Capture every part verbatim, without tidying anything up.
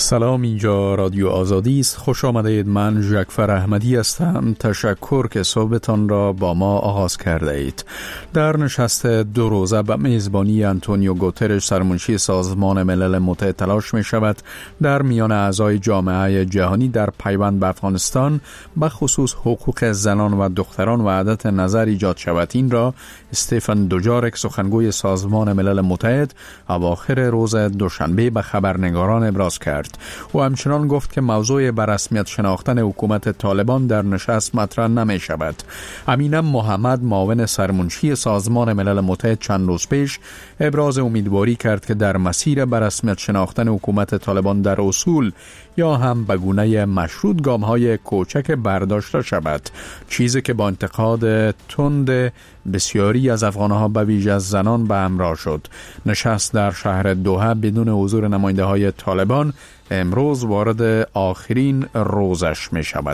سلام، اینجا رادیو آزادی است. خوش آمدید. من ژکفر احمدی هستم. تشکر که صحبتان را با ما آغاز کرده اید. در نشست دو روزه به میزبانی آنتونیو گوترش سرمنشی سازمان ملل متحد تلاش می شود در میان اعضای جامعه جهانی در پیوند به افغانستان به خصوص حقوق زنان و دختران وحدت نظر ایجاد شود. این را استیفن دوجارک سخنگوی سازمان ملل متحد اواخر روز دوشنبه به خبرنگاران ابراز کرد. و همچنان گفت که موضوع به رسمیت شناختن حکومت طالبان در نشست مطرح نمی شود. امینه محمد، معاون سرمنشی سازمان ملل متحد، چند روز پیش ابراز امیدواری کرد که در مسیر به رسمیت شناختن حکومت طالبان در اصول یا هم به گونه مشروط گام‌های کوچک برداشته شود، چیزی که با انتقاد تند بسیاری از افغان‌ها به ویژه از زنان به همراه شد. نشست در شهر دوحه بدون حضور نماینده‌های طالبان امروز وارد آخرین روزش می شود.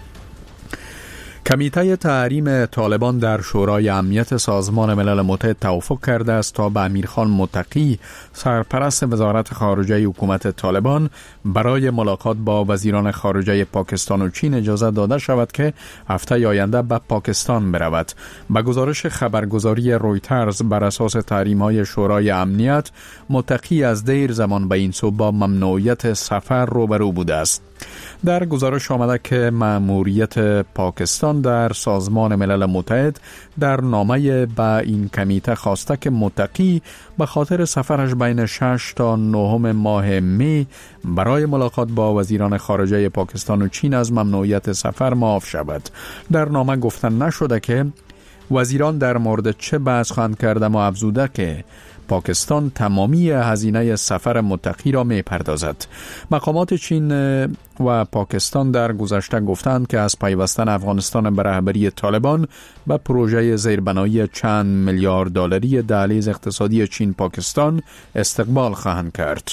کمیته تحریم طالبان در شورای امنیت سازمان ملل متحد توافق کرده است تا به امیرخان متقی، سرپرست وزارت خارجه حکومت طالبان، برای ملاقات با وزیران خارجه پاکستان و چین اجازه داده شود که هفته آینده به پاکستان برود. به گزارش خبرگزاری رویترز، بر اساس تحریم‌های شورای امنیت، متقی از دیر زمان به این سو با ممنوعیت سفر روبرو بوده است. در گزارش آمده که مأموریت پاکستان در سازمان ملل متحد در نامه به این کمیته خواسته که متقی به خاطر سفرش بین شش تا نهم ماه می برای ملاقات با وزیران خارجه پاکستان و چین از ممنوعیت سفر معاف شود. در نامه گفتن نشده که وزیران در مورد چه بحث خواهند کرده، و افزوده که پاکستان تمامی هزینه سفر متقی را می پردازد. مقامات چین و پاکستان در گذشته گفتند که از پیوستن افغانستان به رهبری طالبان به پروژه زیربنایی چند میلیارد دلاری دهلیز اقتصادی چین پاکستان استقبال خواهند کرد.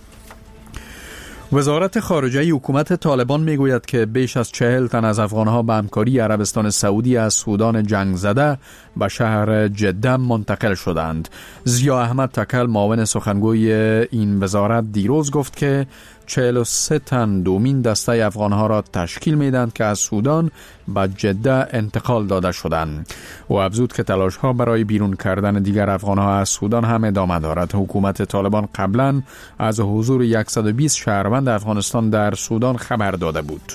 وزارت خارجه حکومت طالبان میگوید که بیش از چهل تن از افغانها به همکاری عربستان سعودی از سودان جنگ زده به شهر جده منتقل شدند. ضیا احمد تکل، معاون سخنگوی این وزارت، دیروز گفت که چهل و سه تن دومین دسته افغانها را تشکیل میدند که از سودان به جده انتقال داده شدند. و افزود که تلاش ها برای بیرون کردن دیگر افغانها از سودان هم ادامه دارد. حکومت طالبان قبلا از حضور صد و بیست شهروند افغانستان در سودان خبر داده بود.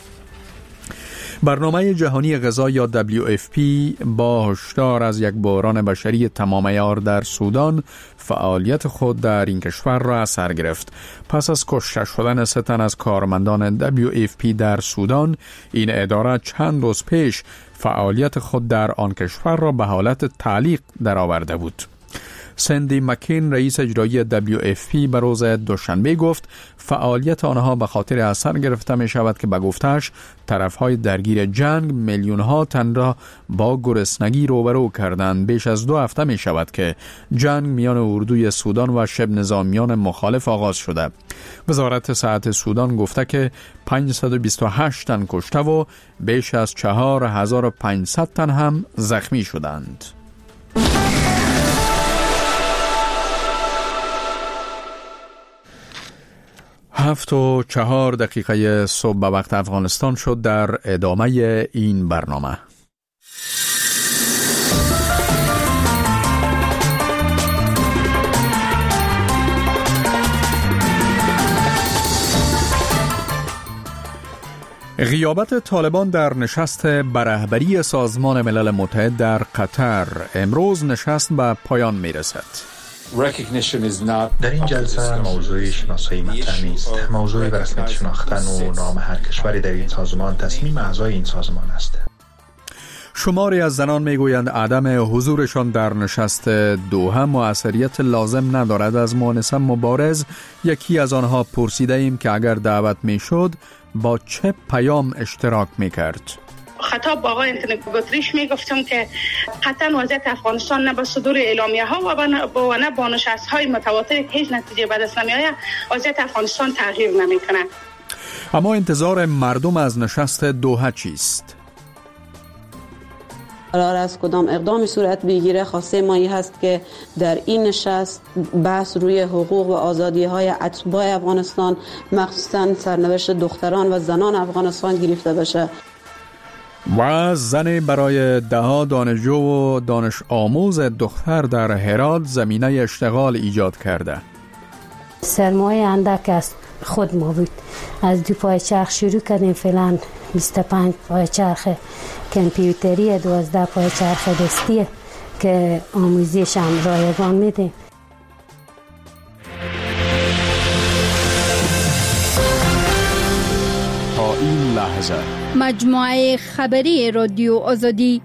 برنامه جهانی غذا یا دبلیو اف پی با هشدار از یک بحران بشری تمام عیار در سودان فعالیت خود در این کشور را از سر گرفت. پس از کشته شدن سه تن از کارمندان دبلیو اف پی در سودان، این اداره چند روز پیش فعالیت خود در آن کشور را به حالت تعلیق درآورده بود. سندی مکین، رئیس اجرایی دبلیو اف پی، به روز دوشنبه گفت فعالیت آنها به خاطر اثر گرفته می شود که به گفتش طرفهای درگیر جنگ میلیون ها تن را با گرسنگی روبرو کردند. بیش از دو هفته می شود که جنگ میان اردوی سودان و شبه نظامیان مخالف آغاز شده. وزارت صحت سودان گفته که پانصد و بیست و هشت تن کشته و بیش از چهار هزار و پانصد تن هم زخمی شدند. هفت و چهار دقیقه صبح به وقت افغانستان شد. در ادامه این برنامه غیابت طالبان در نشست به رهبری سازمان ملل متحد در قطر. امروز نشست به پایان می رسد. در این جلسه موضوع شناسایی مطرح نیست. موضوع به رسمیت شناختن و نام هر کشوری در این سازمان تصمیم اعضای این سازمان است. شماری از زنان میگویند عدم حضورشان در نشست دوحه موثریت لازم ندارد. از مؤنسه مبارز، یکی از آنها، پرسیده ایم که اگر دعوت میشد با چه پیام اشتراک میکرد. خطاب با آقای آنتونیو گوترش میگفتم که قطعا وضعیت افغانستان نه با صدور اعلامیه ها و نه با نشست های متواتر هیچ نتیجه به دست نمیآید. وضعیت افغانستان تغییر نمیکنه. اما انتظار مردم از نشست دوحه چیست؟ قرار است کدام اقدامی صورت بگیره. خواسته ما این هست که در این نشست بحث روی حقوق و آزادی‌های اتباع افغانستان، مخصوصاً سرنوشت دختران و زنان افغانستان گرفته بشه. و زن برای دهها دانشجو و دانش آموز دختر در هرات زمینه اشتغال ایجاد کرده. سرمایه اندک است خود ما بود. از دو پای چرخ شروع کردیم، فعلا بیست و پنج پای چرخ کامپیوتری، دوازده پای چرخ دستی که آموزش هم رایگان میده. تا این لحظه مجموعه خبری رادیو آزادی.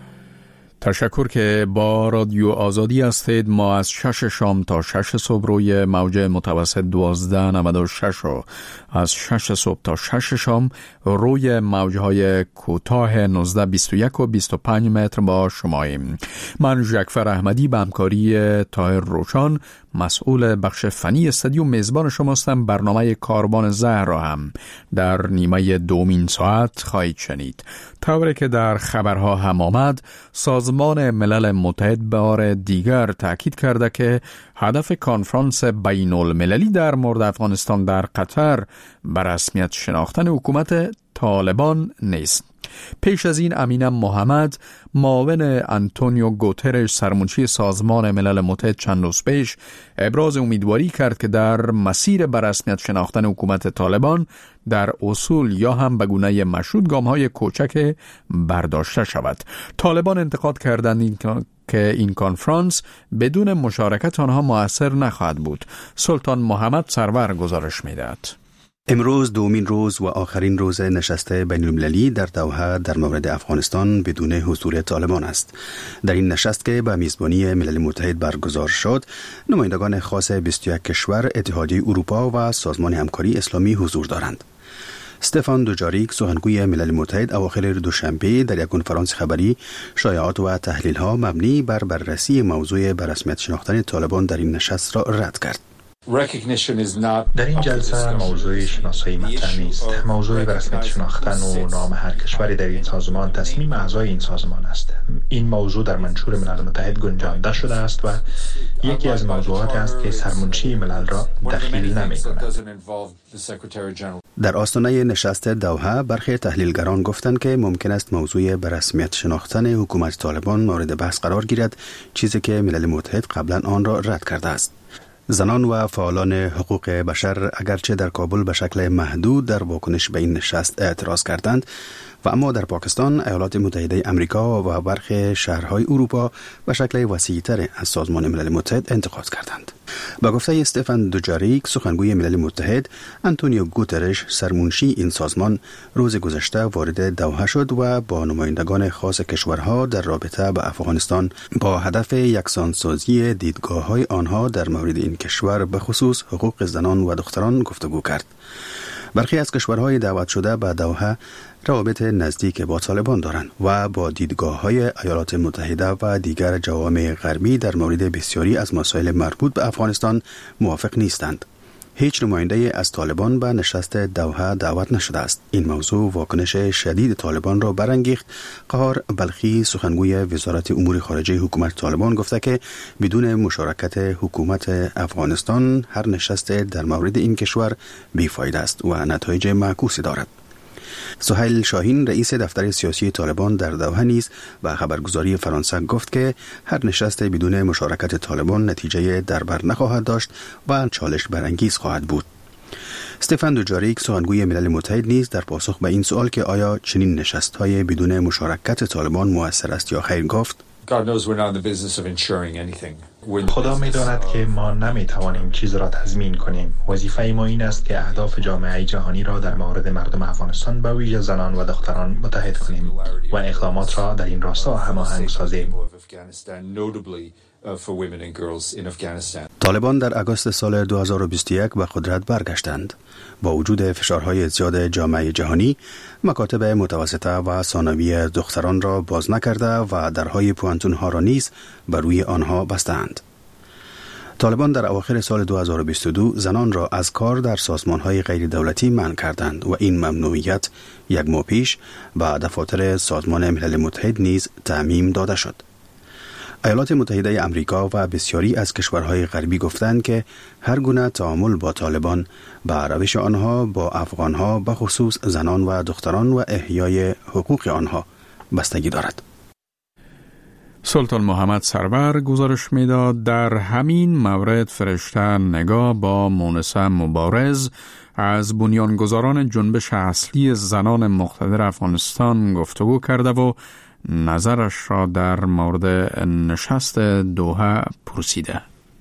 تشکر که با رادیو آزادی هستید. ما از شش شام تا شش صبح روی موج متوسط دوازده نود و شش و از شش صبح تا شش شام روی موجهای کوتاه نوزده بیست و یک و بیست و پنج متر با شماییم. من ژکفر احمدی به همکاری طاهر روشان مسئول بخش فنی استودیو میزبان شماستم. برنامه کاروان زهر را هم در نیمه دومین ساعت خواهید شنید. طوری که در خبرها هم آمد، سازمان ملل متحد بار دیگر تاکید کرده که هدف کنفرانس بین المللی در مورد افغانستان در قطر به رسمیت شناختن حکومت طالبان نیست. پیش از این امینه محمد، معاون آنتونیو گوترش سرمنشی سازمان ملل متحد، چند روز پیش ابراز امیدواری کرد که در مسیر به رسمیت شناختن حکومت طالبان در اصول یا هم به گونه مشروط گام‌های کوچک برداشته شود. طالبان انتقاد کردند این که این کنفرانس بدون مشارکت آنها مؤثر نخواهد بود. سلطان محمد سرور گزارش می‌دهد. امروز دومین روز و آخرین روز نشست بین المللی در دوحه در مورد افغانستان بدون حضور طالبان است. در این نشست که به میزبانی ملل متحد برگزار شد، نمایندگان خاص بیست و یک کشور، اتحادیه اروپا و سازمان همکاری اسلامی حضور دارند. استفان دوجاریک، سخنگوی ملل متحد، اواخر دوشنبه در یک کنفرانس خبری شایعات و تحلیل‌ها مبنی بر بررسی موضوع به رسمیت شناختن طالبان در این نشست را رد کرد. در این جلسه موضوع شناسایی مطرح نیست. موضوع به رسمیت شناختن و نام هر کشوری در این سازمان تصمیم اعضای این سازمان است. این موضوع در منشور ملل متحد گنجانده شده است و یکی از موضوعات است که سرمنشی ملل را دخیل نمی کند. در آستانه نشست دوحه برخی تحلیلگران گفتند که ممکن است موضوع به رسمیت شناختن حکومت طالبان مورد بحث قرار گیرد، چیزی که ملل متحد قبلا آن را رد کرده است. زنان و فعالان حقوق بشر اگرچه در کابل به شکل محدود در واکنش به این نشست اعتراض کردند و اما در پاکستان، ایالات متحده امریکا و برخی شهرهای اروپا به شکل وسیع‌تر از سازمان ملل متحد انتقاد کردند. با گفته استفان دوجاریک، سخنگوی ملل متحد، آنتونیو گوترش سرمنشی این سازمان روز گذشته وارد دوحه شد و با نمایندگان خاص کشورها در رابطه با افغانستان با هدف یکسانسازی دیدگاه‌های آنها در مورد این کشور به خصوص حقوق زنان و دختران گفتگو کرد. برخی از کشورهای دعوت شده به دوحه روابط نزدیک با طالبان دارند و با دیدگاه‌های ایالات متحده و دیگر جوامع غربی در مورد بسیاری از مسائل مربوط به افغانستان موافق نیستند. هیچ نماینده از طالبان به نشست دوحه دعوت نشده است. این موضوع واکنش شدید طالبان را برانگیخت. قهار بلخی، سخنگوی وزارت امور خارجه حکومت طالبان، گفته که بدون مشارکت حکومت افغانستان هر نشست در مورد این کشور بیفایده است و نتایج معکوسی دارد. سهیل شاهین، رئیس دفتر سیاسی طالبان در دوحه نیز به خبرگزاری فرانسه گفت که هر نشست بدون مشارکت طالبان نتیجه در بر نخواهد داشت و چالش برانگیز خواهد بود. استفان دوجاریک، سخنگوی ملل متحد، نیز در پاسخ به این سوال که آیا چنین نشست‌های بدون مشارکت طالبان مؤثر است یا خیر، گفت خدا می‌داند که ما نمی‌توانیم چیز را تضمین کنیم. وظیفه ما این است که اهداف جامعه جهانی را در مورد مردم افغانستان به ویژه زنان و دختران متحد کنیم و اقدامات را در این راستا هماهنگ سازیم. طالبان در آگوست سال دو هزار و بیست و یک به قدرت برگشتند. با وجود فشارهای زیاد جامعه جهانی، مکاتب متوسطه و ثانوی دختران را باز نکرده و درهای پوانتون‌ها را نیز بر روی آنها بستند. طالبان در اواخر سال دو هزار و بیست و دو زنان را از کار در سازمان‌های غیر دولتی منع کردند و این ممنوعیت یک ماه پیش به دفاتر سازمان ملل متحد نیز تعمیم داده شد. ایالات متحده آمریکا و بسیاری از کشورهای غربی گفتند که هر گونه تعامل با طالبان به روش آنها با افغانها به خصوص زنان و دختران و احیای حقوق آنها بستگی دارد. سلطان محمد سرور گزارش میداد در همین مورد فرشته نگاه با مونس مبارز از بنیانگذاران جنبش اصلی زنان مقتدر افغانستان گفتگو کرده و نظرش را در مورد نشست دوحه پرسیده.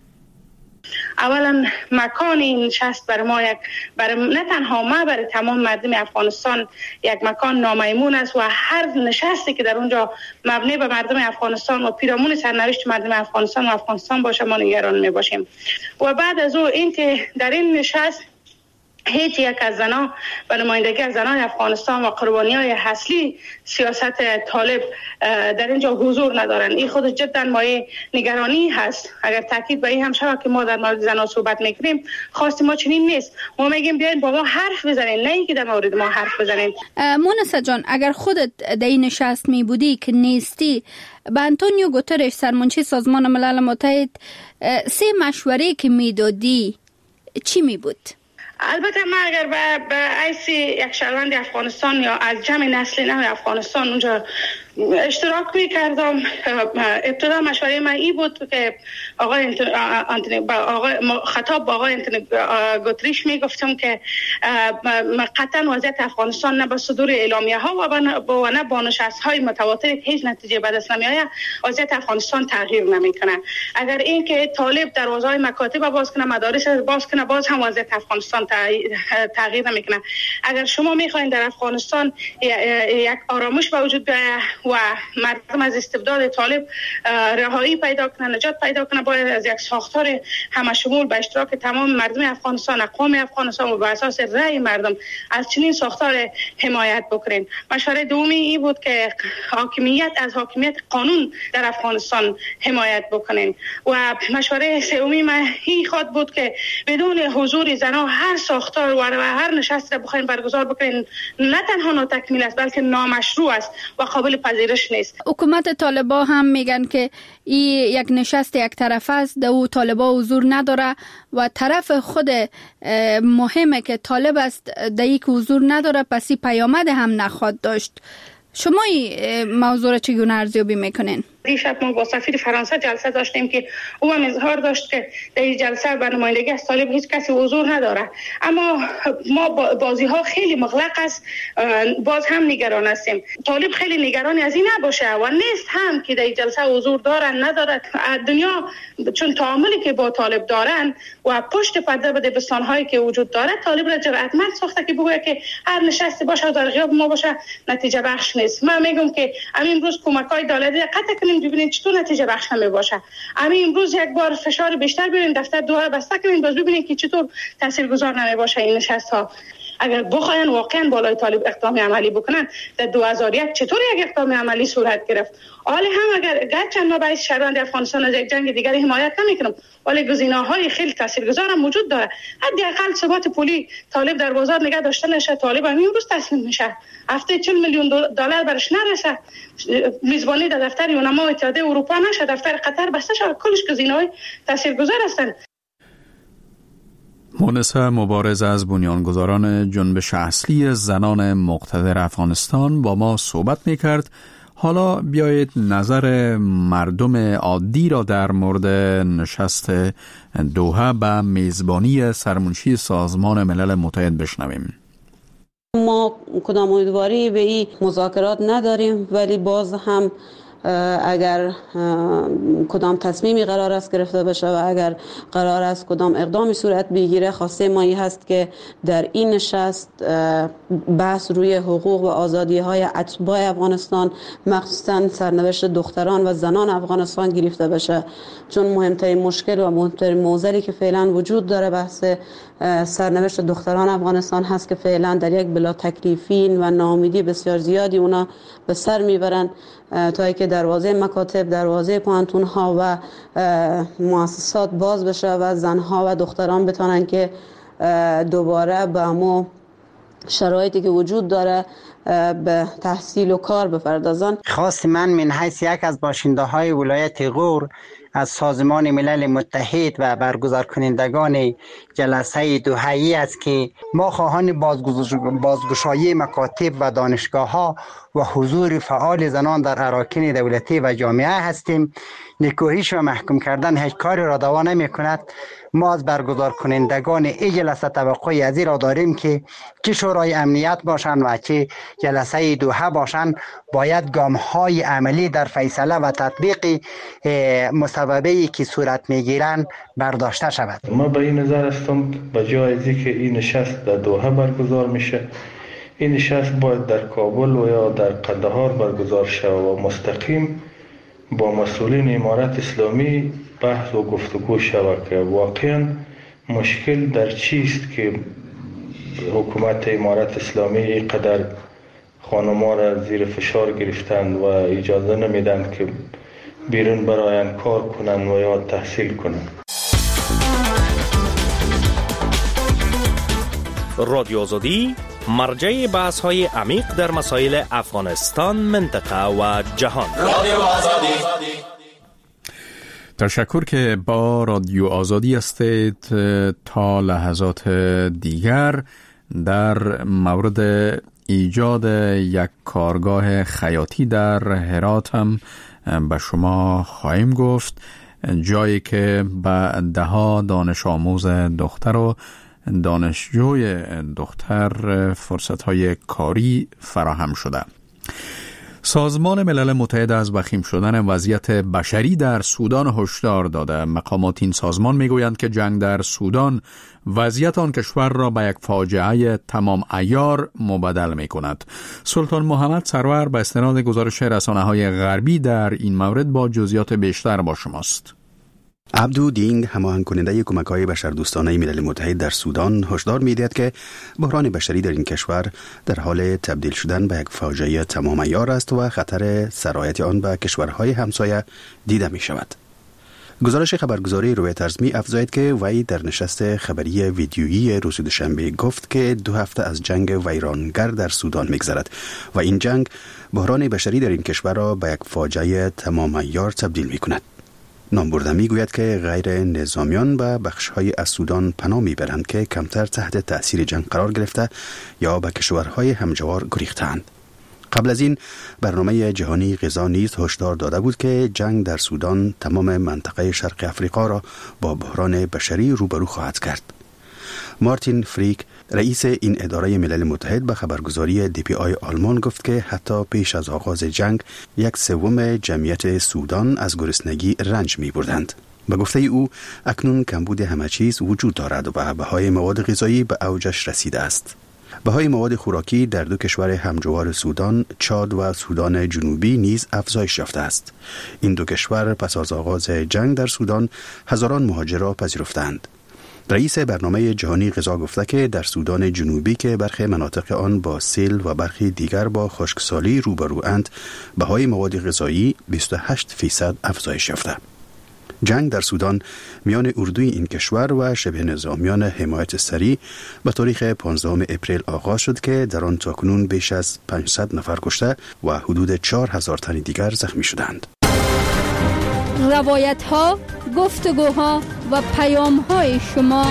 اولا مکان این نشست برای ما یک برای نه تنها ما برای تمام مردم افغانستان یک مکان نامیمون است و هر نشستی که در اونجا مبنی به مردم افغانستان و پیرامون سرنوشت مردم افغانستان و افغانستان باشه ما نگران می باشیم. و بعد از او این که در این نشست هیچ یک از زنان و نمایندگی از زنان افغانستان و قربانی‌های اصلی سیاست طالب در اینجا حضور ندارن، این خود جدا مایه نگرانی هست. اگر تاکید به این هم شود که ما در مورد زنان صحبت میکنیم، خواست ما چنین نیست. ما میگیم بیاین با ما حرف بزنین، نه اینکه در مورد ما حرف بزنین. مونس جان، اگر خودت در این نشست می بودی که نیستی، به انتونیو گوترش سرمنشی سازمان ملل متحد سه مشوره که میدادی چی می بود؟ البته ما اگر به به حیث یک شهروند افغانستان یا از جمع نسل نو افغانستان اونجا اشتراک می‌کردم، ابتدا مشوره من این بود که آقای آنتونی با آقای خطاب با آقای آنتونی گوتریش میگفتم که قطعا وضعیت افغانستان نه با صدور اعلامیه‌ها و با نه با نشست‌های متواتر هیچ نتیجه به دست نمی‌آید، وضعیت افغانستان تغییر نمی‌کنه. اگر این که طالب دروازه‌های مکاتب باز کنه، مدارس باز کنه، باز هم وضعیت افغانستان تغییر نمی‌کنه. اگر شما می‌خواید در افغانستان یک آرامش به وجود بیاید و مردم از استبداد طالب رهایی پیدا کنه، نجات پیدا کنه، باید از یک ساختار همشمول به اشتراک تمام مردم افغانستان، اقوام افغانستان و بر اساس رأی مردم از چنین ساختار حمایت بکنین. مشوره دومی این بود که حاکمیت از حاکمیت قانون در افغانستان حمایت بکنین و مشوره سومی من این خواد بود که بدون حضور زنان هر ساختار و هر نشست را بخواین برگزار بکنین نه تنها ناتکمیل است بلکه نامشروع است و قابل پذیرش نیست. حکومت طالبا هم میگن که این یک نشست یک طرفه است، در او طالبا حضور نداره و طرف خود مهمه که طالب است در یک حضور نداره، پس این پیامد هم نخواد داشت. شما این موضوع را چگونه ارزیابی میکنین؟ دیشب ما با سفیر فرانسه جلسه داشتیم که او هم اظهار داشت که در این جلسه به نمایندگی از طالب هیچ کسی حضور نداره، اما ما بازی ها خیلی مغلق است، باز هم نگران هستیم. طالب خیلی نگرانی از این نباشه و نیست هم که در این جلسه حضور دارن ندارد. دنیا چون تعاملی که با طالب دارن و پشت پرده به دبستان هایی که وجود داره، طالب را جرأتمند ساخته که بگه که هر نشستی باشه در غیاب ما باشه نتیجه بخش نیست. من میگم که همین روز کمک‌های دولتی قطع کنیم ببینید چطور نتیجه بخش نمی باشه. همین امروز یک بار فشار بیشتر بیارین، دفتر دوحه بسته کنین، باز ببینید که چطور تاثیرگذار نمی باشه این نشست ها. اگر بخواین واقعا بالای طالب اقدام عملی بکنن، در دو هزار و یک چطور یک اقدام عملی صورت گرفت؟ حالا هم اگر گرچه ما باید شهروند افغانستان از یک جنگ دیگری حمایت نمیکنم، ولی گزینه‌های خیلی تاثیرگذار هم وجود داره. حداقل ثبات پولی طالب در بازار نگه داشته نشه، طالب هم امروز تسلیم میشه، هفته چهل میلیون دلار برش نرسه، میزبانی در دفتر یونما اتحادیه اروپا نشه، دفتر قطر بسته شه، کلش گزینه‌های تاثیرگذار هستند. مونس مبارز از بنیانگذاران جنبش اصلی زنان مقتدر افغانستان با ما صحبت میکرد. حالا بیایید نظر مردم عادی را در مورد نشست دوحه به میزبانی سرمنشی سازمان ملل متحد بشنویم. ما کدام امیدواری به این مذاکرات نداریم، ولی باز هم اگر کدام تصمیمی قرار است گرفته بشه و اگر قرار است کدام اقدامی صورت بگیره، خواسته ما این هست که در این نشست بحث روی حقوق و آزادی های اتباع افغانستان، مخصوصا سرنوشت دختران و زنان افغانستان گرفته بشه، چون مهمترین مشکل و مهمترین معضلی که فعلا وجود داره بحث سرنوشت دختران افغانستان هست که فعلا در یک بلا تکلیفی و ناامیدی بسیار زیادی اونا به سر میبرن تا اینکه دروازه مکاتب، دروازه پانتون ها و مؤسسات باز بشه و زنها و دختران بتونن که دوباره به همون شرایطی که وجود داره به تحصیل و کار بپردازن. خواست من من حیث یک از باشنده های ولایت غور از سازمان ملل متحد و برگزار کنندگان جلسه دوحه‌ای است که ما خواهان بازگشایی مکاتب و دانشگاه ها و حضور فعال زنان در اراکین دولتی و جامعه هستیم. نکوهش و محکوم کردن هیچ کاری را دوا نمی کند. ما از برگزار کنندگان این جلسه توقعی از این را داریم که چه شورای امنیت باشند و چه جلسه دوحه باشند باید گام های عملی در فیصله و تطبیق مصوبه‌ای که صورت میگیرند برداشته شود. ما به این نظر هستم به جای از اینکه این نشست در دوحه برگزار میشه، این نشست باید در کابل و یا در قندهار برگزار شود و مستقیم با مسئولین امارت اسلامی بحث و گفتگو شود که واقعا مشکل در چیست که حکومت امارت اسلامی قدر خانم‌ها را زیر فشار گرفتند و اجازه نمیدن که بیرون براین کار کنند و یا تحصیل کنند. رادیو آزادی مرجع بحث‌های عمیق در مسائل افغانستان، منطقه و جهان. رادیو آزادی. تشکر که با رادیو آزادی هستید. تا لحظات دیگر در مورد ایجاد یک کارگاه خیاطی در هرات هم به شما خواهیم گفت، جایی که به ده ها دانش آموز دختر و دانشجوی دختر فرصت‌های کاری فراهم شده. سازمان ملل متحد از وخیم شدن وضعیت بشری در سودان هشدار داده. مقامات این سازمان میگویند که جنگ در سودان وضعیت آن کشور را به یک فاجعه تمام عیار مبدل می کند. سلطان محمد سرور به استناد گزارش رسانه‌های غربی در این مورد با جزئیات بیشتر با شماست. عبدو دینگ، هماهنگ کننده کمک‌های بشردوستانه ملل متحد در سودان، هشدار می‌دهد که بحران بشری در این کشور در حال تبدیل شدن به یک فاجعه تمام عیار است و خطر سرایت آن به کشورهای همسایه دیده می‌شود. گزارش خبرگزاری رویترز می افزاید که وی در نشست خبری ویدیویی روز دوشنبه گفت که دو هفته از جنگ ویرانگر در سودان می‌گذرد و این جنگ بحران بشری در این کشور را به یک فاجعه تمام عیار تبدیل می‌کند. نامبرده می گوید که غیر نظامیان به بخش‌های از سودان پناه می‌برند که کمتر تحت تأثیر جنگ قرار گرفته یا به کشورهای همجوار گریختند. قبل از این برنامه جهانی غذا نیز هشدار داده بود که جنگ در سودان تمام منطقه شرق افریقا را با بحران بشری روبرو خواهد کرد. مارتین فریک، رئیس این اداره ملل متحد، به خبرگزاری دی پی آی آلمان گفت که حتی پیش از آغاز جنگ یک سوم جمعیت سودان از گرسنگی رنج می بردند. به گفته او اکنون کمبود همه چیز وجود دارد و بهای مواد غذایی به اوجش رسیده است. بهای مواد خوراکی در دو کشور همجوار سودان، چاد و سودان جنوبی نیز افزایش یافته است. این دو کشور پس از آغاز جنگ در سودان هزاران مهاجر را پذیرفتند. رئیس برنامه جهانی غذا گفته که در سودان جنوبی که برخی مناطق آن با سیل و برخی دیگر با خشکسالی روبروند، بهای مواد غذایی بیست و هشت فیصد افزایش یافته. جنگ در سودان میان اردوی این کشور و شبه نظامیان حمایت سریع به تاریخ پانزدهم اپریل آغاز شد که در آن تاکنون بیش از پانصد نفر کشته و حدود چهار هزار تن دیگر زخمی شدند. روایت ها، گفتگوها و پیام های شما.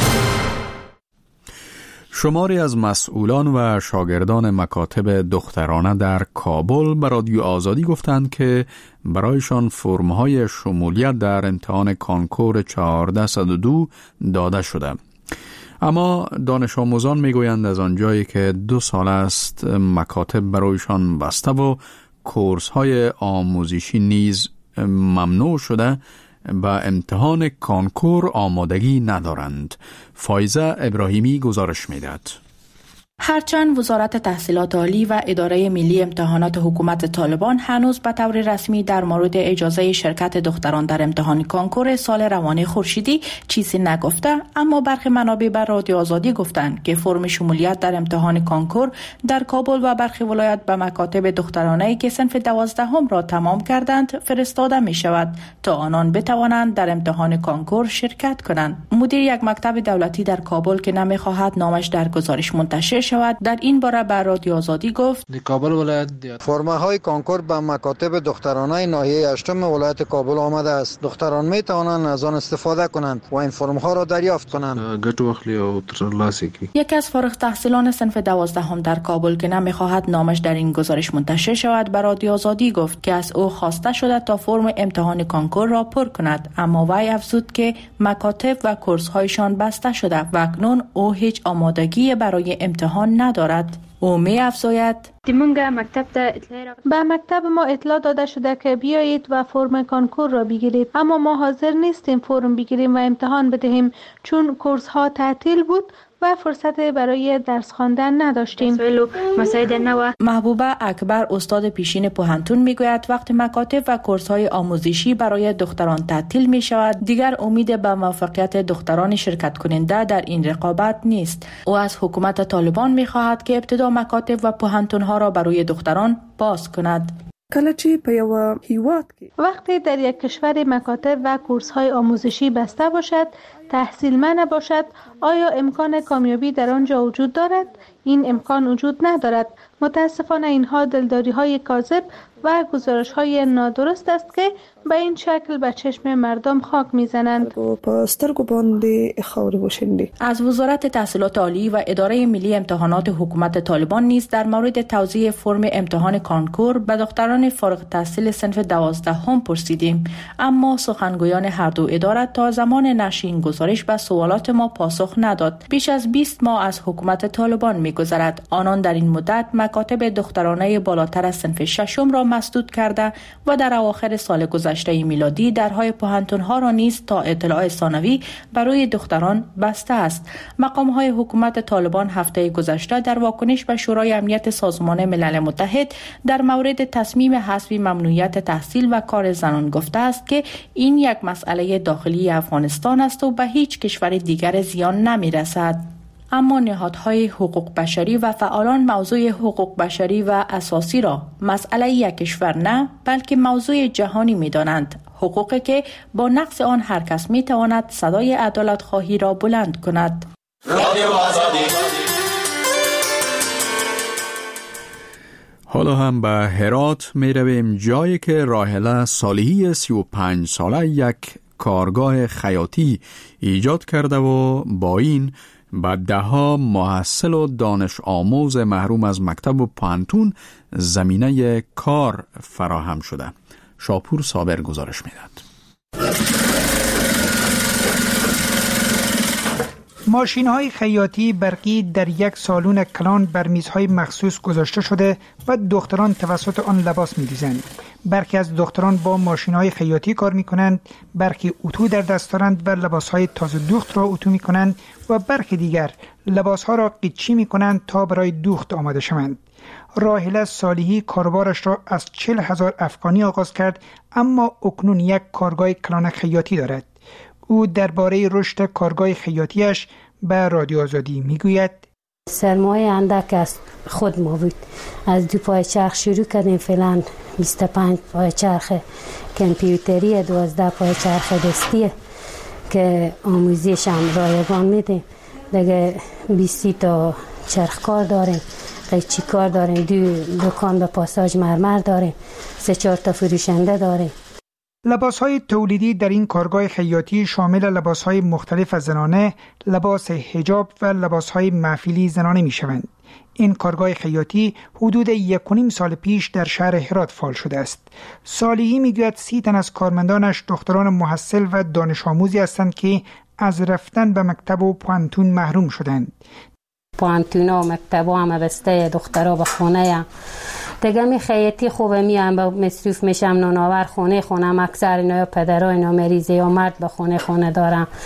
شماری از مسئولان و شاگردان مکاتب دخترانه در کابل به رادیو آزادی گفتند که برایشان فرم‌های شمولیت در امتحان کانکور چهارصد و دو داده شده. اما دانش آموزان میگویند از آنجایی که دو سال است مکاتب برایشان بسته و کورس‌های آموزشی نیز ممنوع شده، به امتحان کانکور آمادگی ندارند. فایزه ابراهیمی گزارش میدهد. هرچند وزارت تحصیلات عالی و اداره ملی امتحانات حکومت طالبان هنوز به طور رسمی در مورد اجازه شرکت دختران در امتحان کنکور سال روان خورشیدی چیزی نگفته، اما برخی منابع بر رادیو آزادی گفتند که فرم شمولیت در امتحان کنکور در کابل و برخی ولایت به مکاتب دخترانه‌ای که صنف دوازدهم را تمام کردند فرستاده می شود تا آنان بتوانند در امتحان کنکور شرکت کنند. مدیر یک مکتب دولتی در کابل که نمی‌خواهد نامش در گزارش منتشر شود در این باره به رادیو آزادی گفت کابل ولایت فرمه های کنکور به مکاتب دخترانه ناحیه هشتم ولایت کابل آمده است. دختران می توانند از آن استفاده کنند و این فرم ها را دریافت کنند. گټ واخلي او ترلاسه کړي. یکی از فارغ التحصیلان صنف دوازدهم در کابل که نمی‌خواهد نامش در این گزارش منتشر شود به رادیو آزادی گفت که از او خواسته شده تا فرم امتحان کنکور را پر کند، اما وی افزود که مکاتب و کورس‌هایشان بسته شده و اکنون او هیچ آمادگی برای امتحان ندارد. او می افزاید به مکتب ما اطلاع داده شده که بیایید و فرم کنکور را بگیرید، اما ما حاضر نیستیم فرم بگیریم و امتحان بدهیم چون کورس ها تعطیل بود و فرصت برای درس خواندن نداشتیم. محبوبه اکبر استاد پیشین پوهنتون میگوید وقتی مکاتب و کورس های آموزشی برای دختران تعطیل می شود دیگر امید به موفقیت دختران شرکت کننده در این رقابت نیست. او از حکومت طالبان می خواهد که ابتدا مکاتب و پوهنتون ها را برای دختران باز کند. وقتی در یک کشور مکاتب و کورس های آموزشی بسته باشد، تحصیل منع باشد، آیا امکان کامیابی در آنجا وجود دارد؟ این امکان وجود ندارد. متاسفانه اینها دلداری های کاذب و گزارش های نادرست است که به این شکل به چشم مردم خاک میزنند. از وزارت تحصیلات عالی و اداره ملی امتحانات حکومت طالبان نیز در مورد توزیع فرم امتحان کنکور به دختران فارغ التحصیل صنف دوازدهم پرسیدیم، اما سخنگویان هر دو اداره تا زمان نشر این گزارش به سوالات ما پاسخ نداد. بیش از بیست ماه از حکومت طالبان می‌گذرد. آنان در این مدت مکاتب دخترانه بالاتر از صنف ششم را مسدود کرده و در اواخر سال گذشته میلادی درهای پوهنتون‌ها را نیز تا اطلاع ثانوی برای دختران بسته است. مقام‌های حکومت طالبان هفته گذشته در واکنش به شورای امنیت سازمان ملل متحد در مورد تصمیم حذف ممنوعیت تحصیل و کار زنان گفته است که این یک مسئله داخلی افغانستان است و به هیچ کشور دیگر زیان نمی‌رسد. اما نهادهای حقوق بشری و فعالان موضوع حقوق بشری و اساسی را مسئله یک کشور نه بلکه موضوع جهانی می‌دانند. حقوقی که با نقض آن هر کس می‌تواند صدای عدالت خواهی را بلند کند. رادیو آزادی. حالا هم به هرات می رویم، جایی که راحله صالحی سی و پنج ساله یک کارگاه خیاطی ایجاد کرده و با این به دهها محصل و دانش آموز محروم از مکتب و پوهنتون زمینه کار فراهم شده. شاپور صابر گزارش میداد. ماشین‌های خیاطی برقی در یک سالن کلان بر میزهای مخصوص گذاشته شده و دختران توسط آن لباس می‌دوزند. برخی از دختران با ماشین‌های خیاطی کار می‌کنند، برخی اتو در دست دارند و لباس‌های تازه دوخت را اتو می‌کنند و برخی دیگر لباس‌ها را قیچی می‌کنند تا برای دوخت آماده شوند. راحله صالحی کاروبارش را از چهل هزار افغانی آغاز کرد، اما اکنون یک کارگاه کلان خیاطی دارد. او درباره رشد کارگاه خیاطیش به رادیو آزادی میگوید: سرمایه اندک از خود ما بود. از دو پای چرخ شروع کردیم، فعلا بیست و پنج پای چرخ کامپیوتری، دوازده پای چرخ دستی که آموزش هم رایگان میدیم. دیگه بیست تا چرخ کار داریم، قیچی کار داریم، دو دکان به پاساژ مرمر داریم، سه چهار تا فروشنده داریم. لباس‌های تولیدی در این کارگاه خیاطی شامل لباس‌های مختلف زنانه، لباس حجاب و لباس‌های محفلی زنانه می‌شوند. این کارگاه خیاطی حدود یک و نیم سال پیش در شهر هرات فعال شده است. صالحی میگوید سی تن از کارمندانش دختران محصل و دانش آموزی هستند که از رفتن به مکتب و پوهنتون محروم شدند. پوهنتونا و مکتبا هم بسته، دخترها به خونه هم دیگه می خیاطی خوبه میان با مصروف میشم، نانآور خونه خونم، اکثر اینا پدرها اینا مریضه یا مرد به خونه خونه دارم.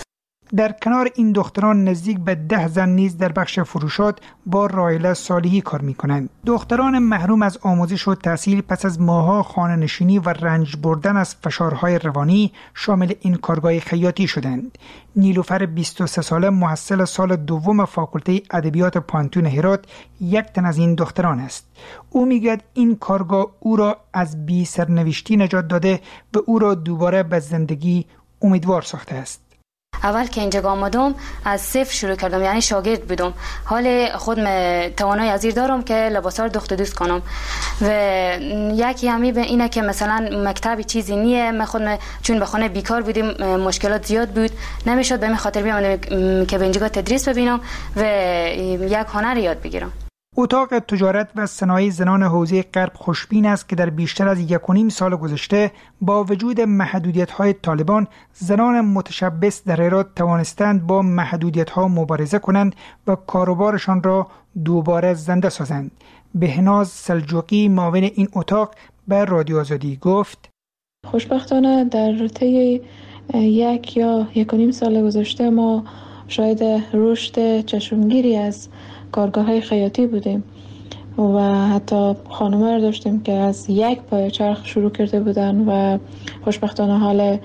در کنار این دختران نزدیک به ده زن نیز در بخش فروشات با رایله صالحی کار می کنند. دختران محروم از آموزش و تحصیل پس از ماه‌ها خانه‌نشینی و رنج بردن از فشارهای روانی شامل این کارگاه خیاطی شدند. نیلوفر بیست و سه ساله محصل سال دوم فاکولته ادبیات پانتون هرات یک تن از این دختران است. او میگوید این کارگاه او را از بی سرنوشتی نجات داده و او را دوباره به زندگی امیدوار ساخته است. اول که اینجا آمدم از صفر شروع کردم، یعنی شاگرد بودم. حال خودم توانایی ازیر دارم که لباسا رو دخت دوست کنم و یکی همی به اینه که مثلا مکتبی چیزی نیه. من خودم چون به خانه بیکار بودیم مشکلات زیاد بود، نمیشد به من خاطر بیام که به اینجا تدریس ببینم و یک هنر یاد بگیرم. اتاق تجارت و صنایع زنان حوزه غرب خوشبین است که در بیشتر از یک و نیم سال گذشته با وجود محدودیت‌های طالبان زنان متشبث در هرات توانستند با محدودیت‌ها مبارزه کنند و کاروبارشان را دوباره زنده سازند. بهناز سلجوقی معاون این اتاق به رادیو آزادی گفت: خوشبختانه در طی یک یا یک و نیم سال گذشته ما شاید رشد چشمگیری از کارگاه‌های خیاطی بودیم و حتی خانم‌ها رو داشتیم که از یک پای چرخ شروع کرده بودن و خوشبختانه حال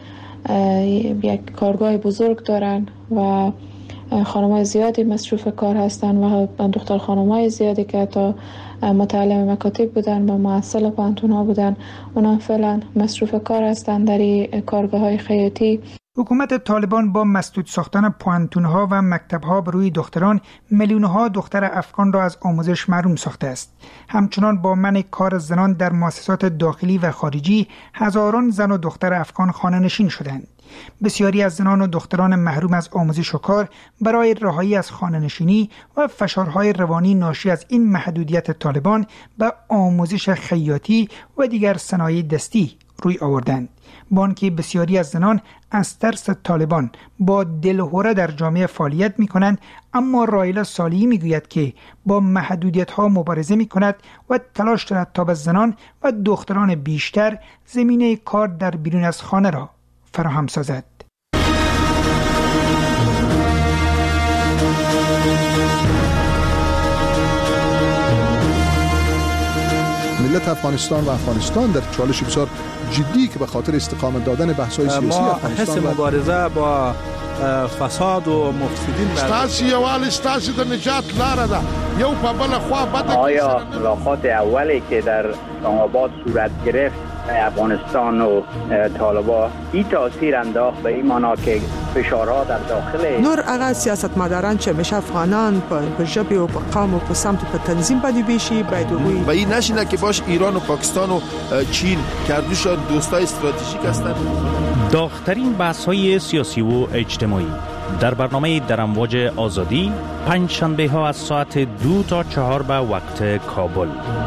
یک کارگاه بزرگ دارن و خانم‌های زیادی مصروف کار هستن و دختر خانم‌های زیادی که حتی متعلم مکاتب بودن و محصل پانتون‌ها بودن، اونا فعلا مصروف کار هستن در کارگاه‌های خیاطی. حکومت طالبان با مسدود ساختن پوانتون‌ها و مکتب‌ها بر روی دختران میلیون‌ها دختر افغان را از آموزش محروم ساخته است. همچنان با منع کار زنان در مؤسسات داخلی و خارجی هزاران زن و دختر افغان خانه‌نشین شدند. بسیاری از زنان و دختران محروم از آموزش و کار برای رهایی از خانه‌نشینی و فشارهای روانی ناشی از این محدودیت طالبان به آموزش خیاطی و دیگر صنایع دستی روی آوردند. بانکی بسیاری از زنان از ترس طالبان با دلهوره در جامعه فعالیت می کنند، اما رایله صالحی می گوید که با محدودیت ها مبارزه می کند و تلاش دارد تا به زنان و دختران بیشتر زمینه کار در بیرون از خانه را فراهم سازد. ملت افغانستان و افغانستان در چالش بسیار جدی که به خاطر استقامت دادن بحث‌های سیاسی ما افغانستان حس مبارزه با فساد و مفسدین ستاسي یوال ستاسي د نجات لاره ده یو په بل خوا بد. آیا ملاقات اولی که در اسلام آباد صورت گرفت افغانستان و طالبان این تاثیر انداخت به این معنا که فشارها در داخل نور اغا سیاستمداران چې مشه افغانان په ژبه او په قوم او په سمت په تنظیم باندې بشي باید وي و این نشینه که باش ایران و پاکستان و چین کردوشان دوستای استراتژیک هستند. داغ‌ترین بحث‌های سیاسی و اجتماعی در برنامه در امواج آزادی پنج شنبه ها از ساعت دو تا چهار به وقت کابل.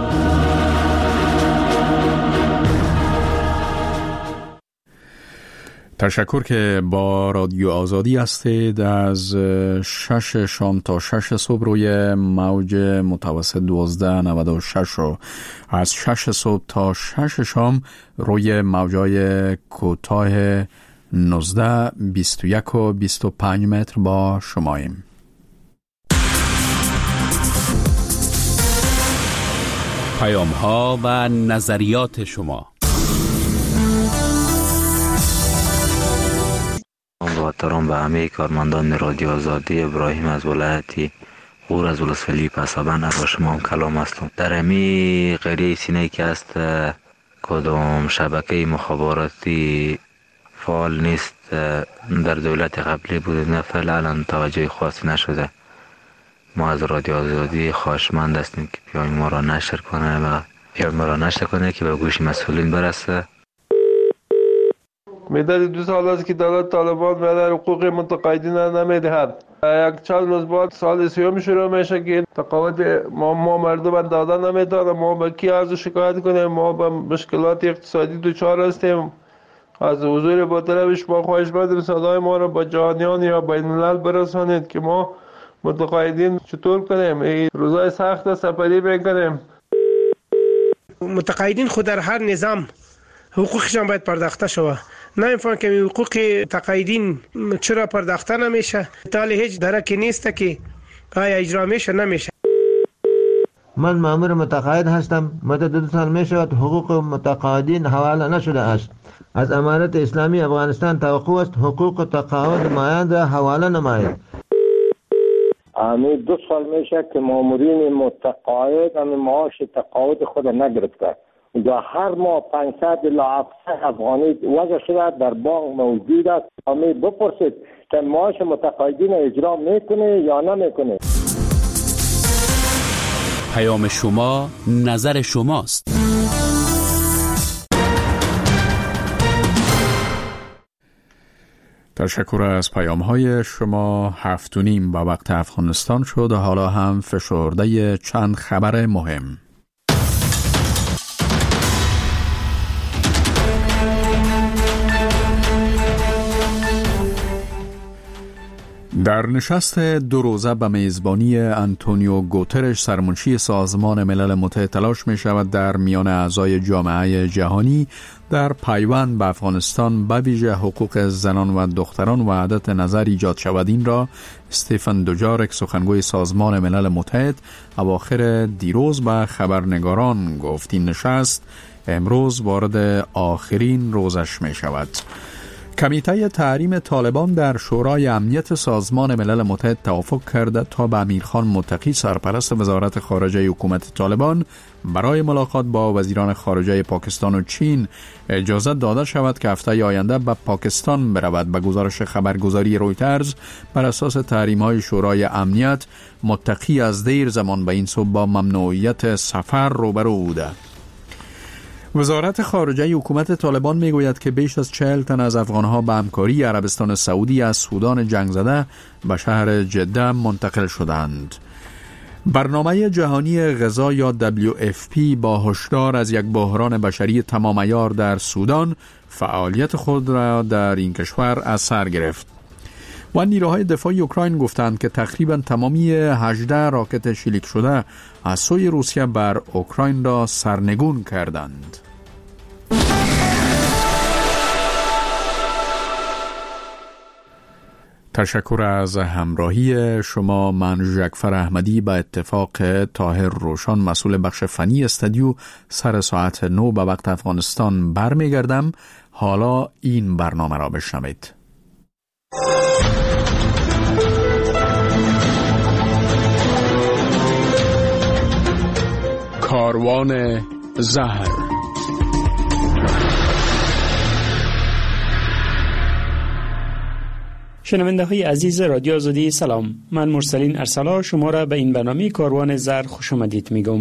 تشکر که با رادیو آزادی هستید. از شش شام تا شش صبح روی موج متوسط دوازده نود و شش و از شش صبح تا شش شام روی موجای کوتاه نوزده، بیست و یک و بیست و پنج متر با شماییم. پیام ها و نظریات شما. با احترام به همه کارمندان رادیو آزادی، ابراهیم از ولایتی غور از ولسوالی پسابند از شما هم کلام هستم. در همی قریه سینه که است کدام شبکه مخابراتی فعال نیست در دولت قبلی بود، نه فعلا توجه خاصی نشده. ما از رادیو آزادی خواهشمند هستیم که پیام ما را نشر کنه و پیام ما را نشر کنه که به گوش مسئولین برسه. مدت دو سال است که دولت طالبان به حقوق متقاعدین نمیدهد. یک چند روز بعد سال سیوم شروع میشه که تقاعد ما, ما مردم دادن نمیدن. ما به کی از شکایت کنیم؟ ما به مشکلات اقتصادی دچار هستیم. از حضور با طرفش ما خواهش می‌کنیم صدای ما را با جهانیان یا بین الملل برسانید که ما متقاعدین چطور کنیم. این روزای سخت سپری میکنیم. متقاعدین خود در هر نظام حقوقشان باید پرداخته شود. نمیفهم که حقوق تقاعدین چرا پرداخته نمیشه. تالی هیچ درکی نیست که آیا اجرا میشه نمیشه. من مأمور متقاعد هستم. مدت دو سال می شود حقوق متقاعدین حواله نشده است. از امارت اسلامی افغانستان توقع است حقوق تقاعد مایند را حواله نماید. امی دو سال میشه که مامورین متقاعد امی معاش تقاعد خود نگرفته و هر ماه پانصد الی هفتصد افغانی وضع شده در بانک موجود است. امی بپرسید که معاش متقاعدین اجرا میکنه یا نمیکنه. پیام شما نظر شماست. تشکر از پیام های شما. هفت و نیم با وقت افغانستان شد و حالا هم فشرده چند خبر مهم. در نشست دو روزه به میزبانی آنتونیو گوترش سرمنشی سازمان ملل متحد تلاش می شود در میان اعضای جامعه جهانی در پیوند به افغانستان به ویژه حقوق زنان و دختران وحدت نظر ایجاد شود. این را استیفن دوجارک سخنگوی سازمان ملل متحد اواخر دیروز به خبرنگاران گفت. این نشست امروز وارد آخرین روزش می شود. کمیته تحریم طالبان در شورای امنیت سازمان ملل متحد توافق کرده تا به امیرخان متقی سرپرست وزارت خارجه حکومت طالبان برای ملاقات با وزیران خارجه پاکستان و چین اجازه داده شود که هفته آینده به پاکستان برود. به گزارش خبرگزاری رویترز بر اساس تحریم‌های شورای امنیت، متقی از دیر زمان به این سو با ممنوعیت سفر روبرو بوده. وزارت خارجه حکومت طالبان میگوید که بیش از چهل تن از افغانها به همکاری عربستان سعودی از سودان جنگ زده به شهر جده منتقل شدند. برنامه جهانی غذا یا دبلیو اف پی با هشدار از یک بحران بشری تمام عیار در سودان فعالیت خود را در این کشور از سر گرفت. و نیروهای دفاعی اوکراین گفتند که تقریبا تمامی هجده راکت شلیک شده از سوی روسیه بر اوکراین را سرنگون کردند. تشکر از همراهی شما. من ژکفر احمدی به اتفاق طاهر روشان مسئول بخش فنی استودیو سر ساعت نو به وقت افغانستان برمیگردم. حالا این برنامه را بشنوید. کاروان زهر. شنونده های عزیز رادیو آزادی سلام. من مرسلین ارسلا شما را به این برنامه کاروان زهر خوش آمدید میگم.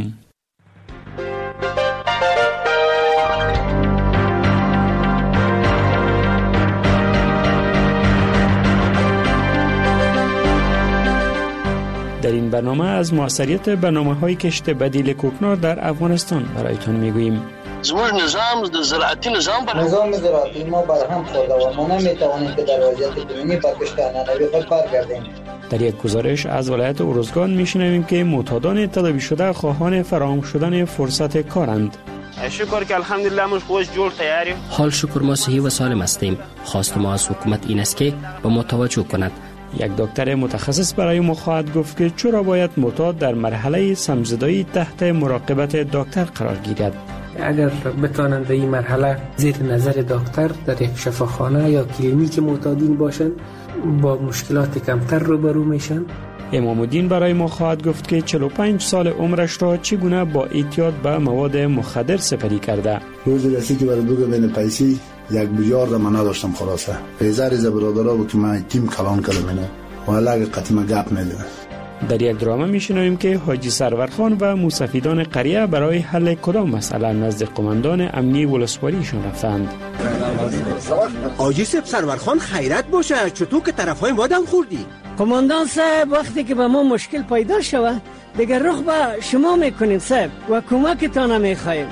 در این برنامه از موثریت برنامه‌های کشت بدیل کوکنار در افغانستان برایتان میگوییم. زموږ نظام د زراعتي نظام بر نظام زراعتی ما برهم خورده و ما نمیتوانیم که در وضعیت کنونی با کشتارانوی خود برگردیم. در یک گزارش از ولایت ارزگان میشنویم که معتادان تداوی شده خواهان فراهم شدن فرصت کارند. شکر که الحمدلله موږ خوش جوړ تیاریم. حال شکر ما صحیح و سالم هستیم. خواست ما از حکومت این است که به ما توجه کند. یک دکتر متخصص برای ما خواهد گفت که چرا باید معتاد در مرحله سمزدایی تحت مراقبت دکتر قرار گیرد. اگر بتوانند در این مرحله زیر نظر دکتر در یک شفاخانه یا کلینیک معتادین باشند با مشکلات کمتر روبرو میشن. امام الدین برای ما خواهد گفت که چهل و پنج سال عمرش را چگونه با اعتیاد به مواد مخدر سپری کرده. روز رسی که برای بگه بین پیسی یک بیار دا من نداشتم خلاصه. پیزر از برادرها بود که من تیم کلان کردم اینه و علاقه قطعه گپ میده. در یک درامه میشنویم که حاجی سرورخان و موسفیدان قریه برای حل کدام مسئله نزد قماندان امنی ولسوالیشان رفتند. حاجی سرورخان خیرت باشه، چطور که طرفای ما دم خوردی؟ قماندان صاحب وقتی که به ما مشکل پیدا شود دیگر رخ به شما میکنیم صاحب و کمکتان میخواهیم.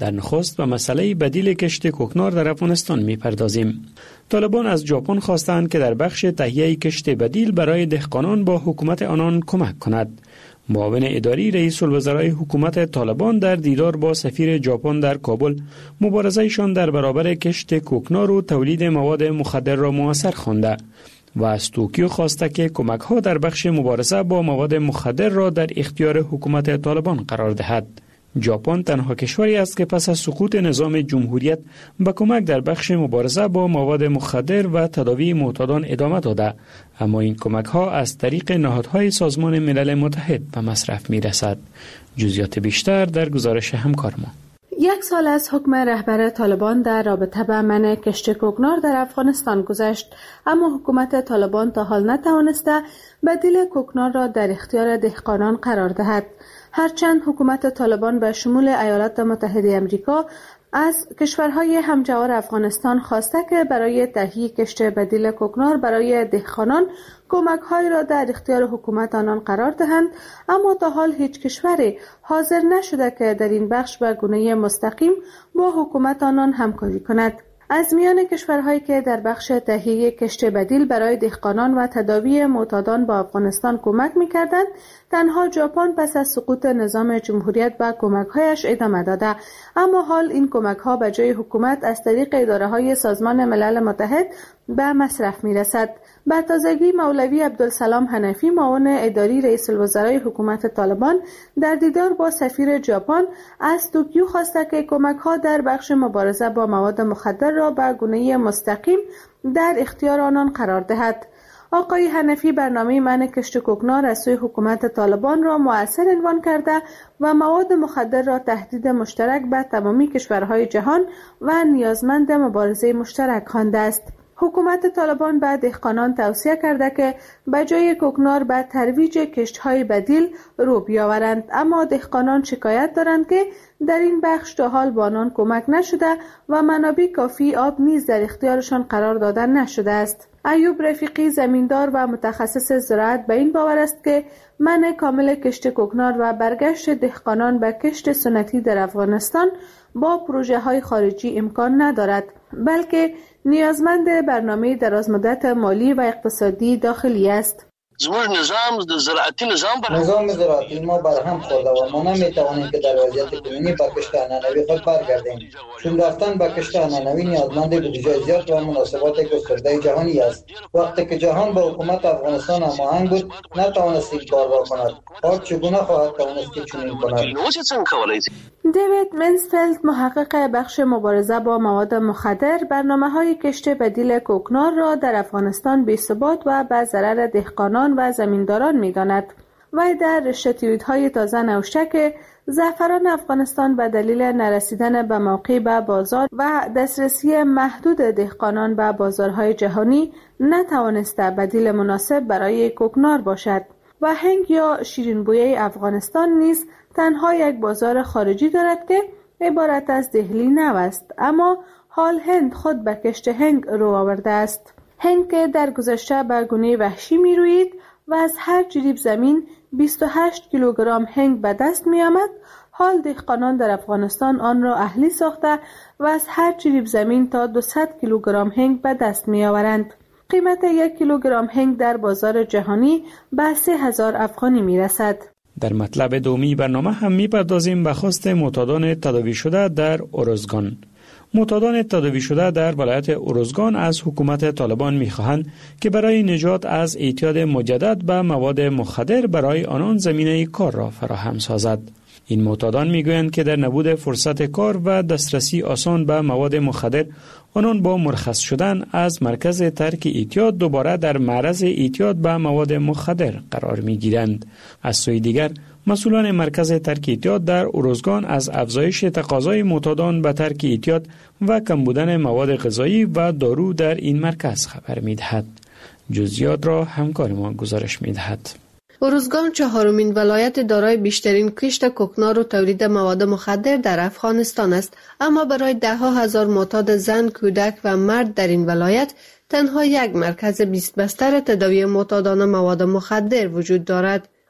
در نخست به مسئله بدیل کشت کوکنار در افغانستان می‌پردازیم. طالبان از ژاپن خواستند که در بخش تهیه کشت بدیل برای دهقانان با حکومت آنان کمک کند. معاون اداری رئیس الوزرای حکومت طالبان در دیدار با سفیر ژاپن در کابل مبارزه‌شان در برابر کشت کوکنار و تولید مواد مخدر را مؤثر خوانده و از توکیو خواسته که کمک‌ها در بخش مبارزه با مواد مخدر را در اختیار حکومت طالبان قرار دهد. ژاپن تنها کشوری است که پس از سقوط نظام جمهوریت به کمک در بخش مبارزه با مواد مخدر و تداوی معتادان ادامه داده، اما این کمک‌ها از طریق نهادهای سازمان ملل متحد به مصرف می‌رسد. جزئیات بیشتر در گزارش همکار ما. یک سال از حکم رهبر طالبان در رابطه با منع کشت کوکنار در افغانستان گذشت، اما حکومت طالبان تا حال نتوانسته بدیل کوکنار را در اختیار دهقانان قرار دهد. هرچند حکومت طالبان به شمول ایالات متحده آمریکا از کشورهای همجوار افغانستان خواسته که برای تهیه کشت بدیل کوکنار برای دهقانان کمک‌هایی را در اختیار حکومت آنان قرار دهند، اما تا حال هیچ کشوری حاضر نشده که در این بخش به گونه مستقیم با حکومت آنان همکاری کند. از میان کشورهایی که در بخش تهیه کشت بدیل برای دهقانان و تداوی معتادان با افغانستان کمک می‌کردند، تنها ژاپن پس از سقوط نظام جمهوریت به کمک‌هایش ادامه داده، اما حال این کمک‌ها به جای حکومت از طریق اداره‌های سازمان ملل متحد به مصرف می‌رسد. بر تازگی مولوی عبدالسلام حنفی معاون اداری رئیس الوزرای حکومت طالبان در دیدار با سفیر ژاپن از توکیو خواسته که کمک‌ها در بخش مبارزه با مواد مخدر را به گونه مستقیم در اختیار آنان قرار دهد. آقای حنفی برنامه منع کشت کوکنار از سوی حکومت طالبان را مؤثر عنوان کرده و مواد مخدر را تهدید مشترک به تمامی کشورهای جهان و نیازمند مبارزه مشترک خوانده است. حکومت طالبان به دهقانان توصیه کرده که به جای کوکنار به ترویج کشت‌های بدیل رو بیاورند، اما دهقانان شکایت دارند که در این بخش تا حال با آنان کمک نشده و منابع کافی آب نیز در اختیارشان قرار داده نشده است. ایوب رفیقی زمیندار و متخصص زراعت به این باور است که منع کامل کشت کوکنار و برگشت دهقانان به کشت سنتی در افغانستان با پروژه های خارجی امکان ندارد، بلکه نیازمند برنامه درازمدت مالی و اقتصادی داخلی است. زموږ نظام د زراعتي نظام بر نظام زراعتی ما برهم خورده و ما نمیتوانیم که در وضعیت کنونی به کشت عنعنوی خود برگردیم، چون رفتن به کشت عنعنوی نیازمند بودجه زیاد و مناسبات گسترده جهانی است. وقتی که جهان با حکومت افغانستان هماهنگ بود نتوانست این کار را کند، حال چگونه خواهد توانست که چنین کند؟ دیوید منسفلد محقق بخش مبارزه با مواد مخدر برنامه‌های کشت بدیل کوکنار را در افغانستان بی‌ثبات و به ضرر دهقانان و زمینداران می‌داند. وی در رشته تیویدهای تازه نوشته که زعفران افغانستان به دلیل نرسیدن به موقع به بازار و دسترسی محدود دهقانان به بازارهای جهانی نتوانسته بدیل مناسب برای کوکنار باشد و هنگ یا شیرین‌بویه افغانستان نیز تنها یک بازار خارجی دارد که عبارت از دهلی نو است، اما حال هند خود به کشت هنگ رو آورده است. هنگ که در گذشته به گونه وحشی می روید و از هر جریب زمین بیست و هشت کیلوگرم هنگ به دست می آمد، حال دهقانان در افغانستان آن را اهلی ساخته و از هر جریب زمین تا دویست کیلوگرم هنگ به دست می آورند. قیمت یک کیلوگرم هنگ در بازار جهانی به سه هزار افغانی می رسد. در مطلب دومی برنامه هم می پردازیم به خواست معتادان تداوی شده در اروزگان. معتادان تداوی شده در ولایت اروزگان از حکومت طالبان می خواهند که برای نجات از اعتیاد مجدد به مواد مخدر برای آنان زمینه کار را فراهم سازد. این معتادان می گویند که در نبود فرصت کار و دسترسی آسان به مواد مخدر، آنان با مرخص شدن از مرکز ترک اعتیاد دوباره در معرض اعتیاد به مواد مخدر قرار می گیرند. از سوی دیگر مسئولان مرکز ترک اعتیاد در اروزگان از افزایش تقاضای معتادان به ترک اعتیاد و کم بودن مواد غذایی و دارو در این مرکز خبر می دهد. جزئیات را همکار ما گزارش می دهد. اروزگان چهارمین ولایت دارای بیشترین کشت کوکنار و تولید مواد مخدر در افغانستان است، اما برای ده ها هزار معتاد زن، کودک و مرد در این ولایت تنها یک مرکز بیست بستر تداوی معتادان مواد مخدر وجود دارد.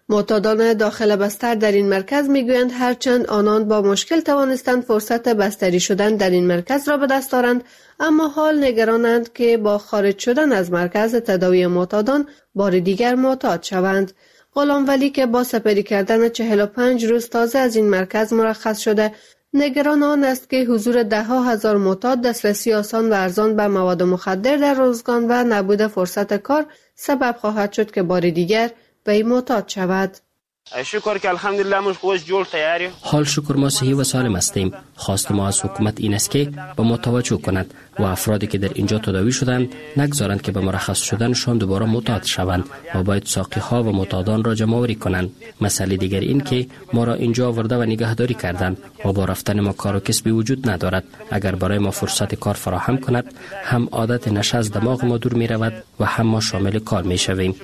معتادان داخل بستر در این مرکز میگویند هرچند آنان با مشکل توانستند فرصت بستری شدن در این مرکز را به دست آورند، اما حال نگرانند که با خارج شدن از مرکز تداوی معتادان بار دیگر معتاد شوند. غلام ولی که با سپری کردن چهل و پنج روز تازه از این مرکز مرخص شده، نگران آن است که حضور ده ها هزار معتاد، دسترسی آسان و ارزان به مواد مخدر در روزگان و نبود فرصت کار سبب خواهد شد که بار دیگر به معتاد شود. شکر که الحمدلله مش خوش جور تیاری. حال شکر ما صحیح و سالم هستیم. خواست ما از حکومت این است که به ما توجه کند و افرادی که در اینجا تداوی شدند نگذارند که به مرخص شدنشان دوباره معتاد شوند و باید ساقی ها و معتادان را جمع آوری کنند. مسئله دیگر این که ما را اینجا آورده و نگهداری کردند و با رفتن ما کار و کسبی وجود ندارد. اگر برای ما فرصت کار فراهم کند، هم عادت نشه از دماغ ما دور می رود و هم ما شامل کار می شویم.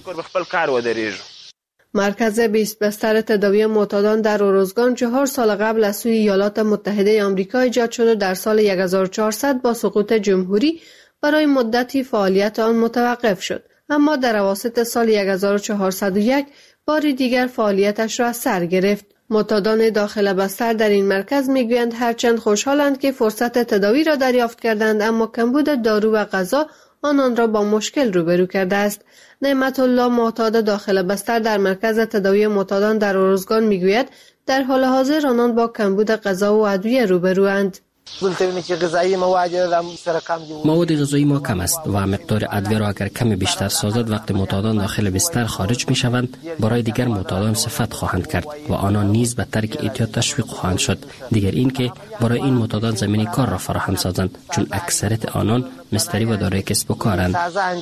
مرکز بیست بستر تداوی معتادان در اروزگان چهار سال قبل از سوی ایالات متحده آمریکا ایجاد شد و در سال هزار و چهارصد با سقوط جمهوری برای مدتی فعالیت آن متوقف شد، اما در اواسط سال هزار و چهارصد و یک بار دیگر فعالیتش را از سر گرفت. معتادان داخل بستر در این مرکز میگویند هرچند خوشحالند که فرصت تداوی را دریافت کردند، اما کمبود دارو و غذا آنان را با مشکل روبرو کرده است. نعمت الله معتاد داخل بستر در مرکز تداوی معتادان در اروزگان میگوید در حال حاضر آنان با کمبود غذا و ادویه روبروند. مواد غذایی ما کم است و مقدار ادویه را اگر کمی بیشتر سازد وقتی معتادان داخل بستر خارج می شوند برای دیگر معتادان صفت خواهند کرد و آنان نیز به ترک اعتیاد تشویق خواهند شد. دیگر این که برای این معتادان زمینی کار را فراهم سازند، چون اکثریت آنان مستری و دارای کسب و کارند.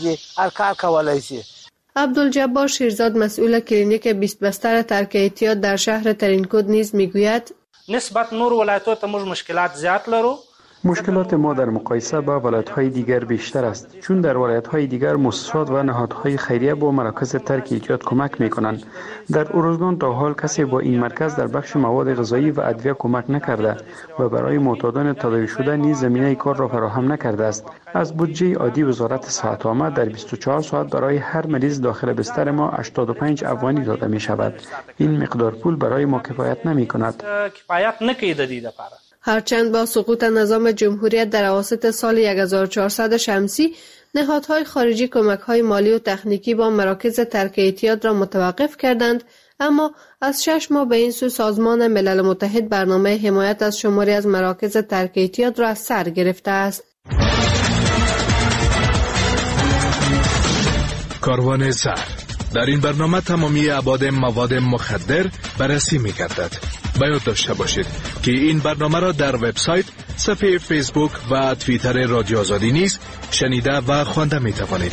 عبدالجبار شیرزاد مسئول کلینیک بیست بستر ترک اعتیاد در شهر ترینکود نیز میگوید نسبت نور ولایت‌ها ته موږ مشکلات زیات لرو. مشکلات ما در مقایسه با ولایت‌های دیگر بیشتر است، چون در ولایت‌های دیگر مؤسسات و نهادهای خیریه با مراکز ترک اعتیاد کمک می‌کنند. در اروزگان تا حال کسی با این مرکز در بخش مواد غذایی و ادویه کمک نکرده و برای معتادان تداوی شده نیز زمینه کار را فراهم نکرده است. از بودجه عادی وزارت صحت عامه در بیست و چهار ساعت برای هر مریض داخل بستر ما هشتاد و پنج افغانی داده می‌شود. این مقدار پول برای ما کفایت نمی‌کند. کفایت نکوي د دې لپاره. هرچند با سقوط نظام جمهوریت در اواسط سال هزار و چهارصد شمسی نهادهای خارجی کمک‌های مالی و تکنیکی با مراکز ترک اعتیاد را متوقف کردند، اما از شش ماه به این سو سازمان ملل متحد برنامه حمایت از شماری از مراکز ترک اعتیاد را از سر گرفته است. کاروان سر در این برنامه تمامی ابعاد مواد مخدر بررسی می‌گردد. باید داشته باشید که این برنامه را در وبسایت، صفحه فیسبوک و توییتر رادیو آزادی نیز شنیده و خوانده می توانید.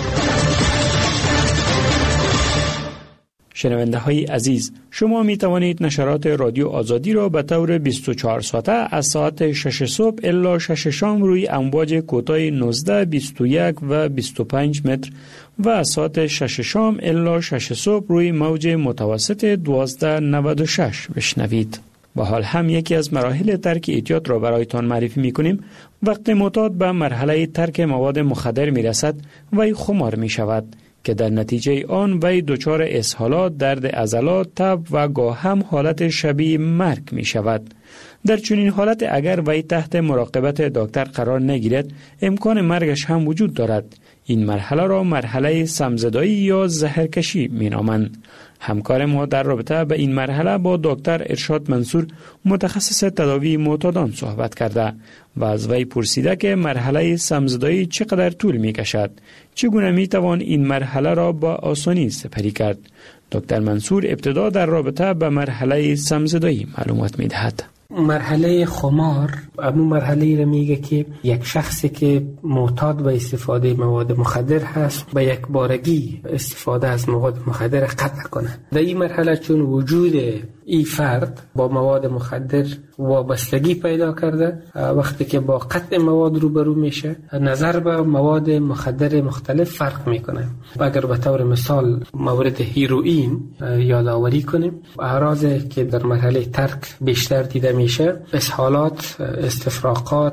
شنونده های عزیز، شما می توانید نشرات رادیو آزادی را به طور بیست و چهار ساعته از ساعت شش صبح الی شش شام روی امواج کوتاه نوزده، بیست و یک و بیست و پنج متر و از ساعت شش شام الی شش صبح روی موج متوسط دوازده نود و شش بشنوید. و حال هم یکی از مراحل ترک اعتیاد را برایتان معرفی می کنیم. وقتی معتاد به مرحله ترک مواد مخدر می رسد وی خمار می شود که در نتیجه آن وی دچار اسهالات، درد عضلات، تب و گاه هم حالت شبیه مرگ می شود. در چنین حالت اگر وی تحت مراقبت دکتر قرار نگیرد امکان مرگش هم وجود دارد. این مرحله را مرحله سمزدایی یا زهرکشی می نامند. همکار ما در رابطه به این مرحله با دکتر ارشاد منصور متخصص تداوی معتادان صحبت کرده و از وی پرسیده که مرحله سمزدایی چقدر طول می کشد، چگونه می توان این مرحله را با آسانی سپری کرد. دکتر منصور ابتدا در رابطه به مرحله سمزدایی معلومات می دهد. مرحله خمار همون مرحله را میگه که یک شخصی که معتاد به استفاده مواد مخدر هست به یک بارگی استفاده از مواد مخدر قطع کنه. در این مرحله چون وجود این فرد با مواد مخدر وابستگی پیدا کرده، وقتی که با قطع مواد روبرو میشه نظر به مواد مخدر مختلف فرق میکنه. اگر به طور مثال مورد هیروئین یادآوری کنیم، اعراضی که در مرحله ترک بیشتر دیده میشه اسهالات، استفراغات،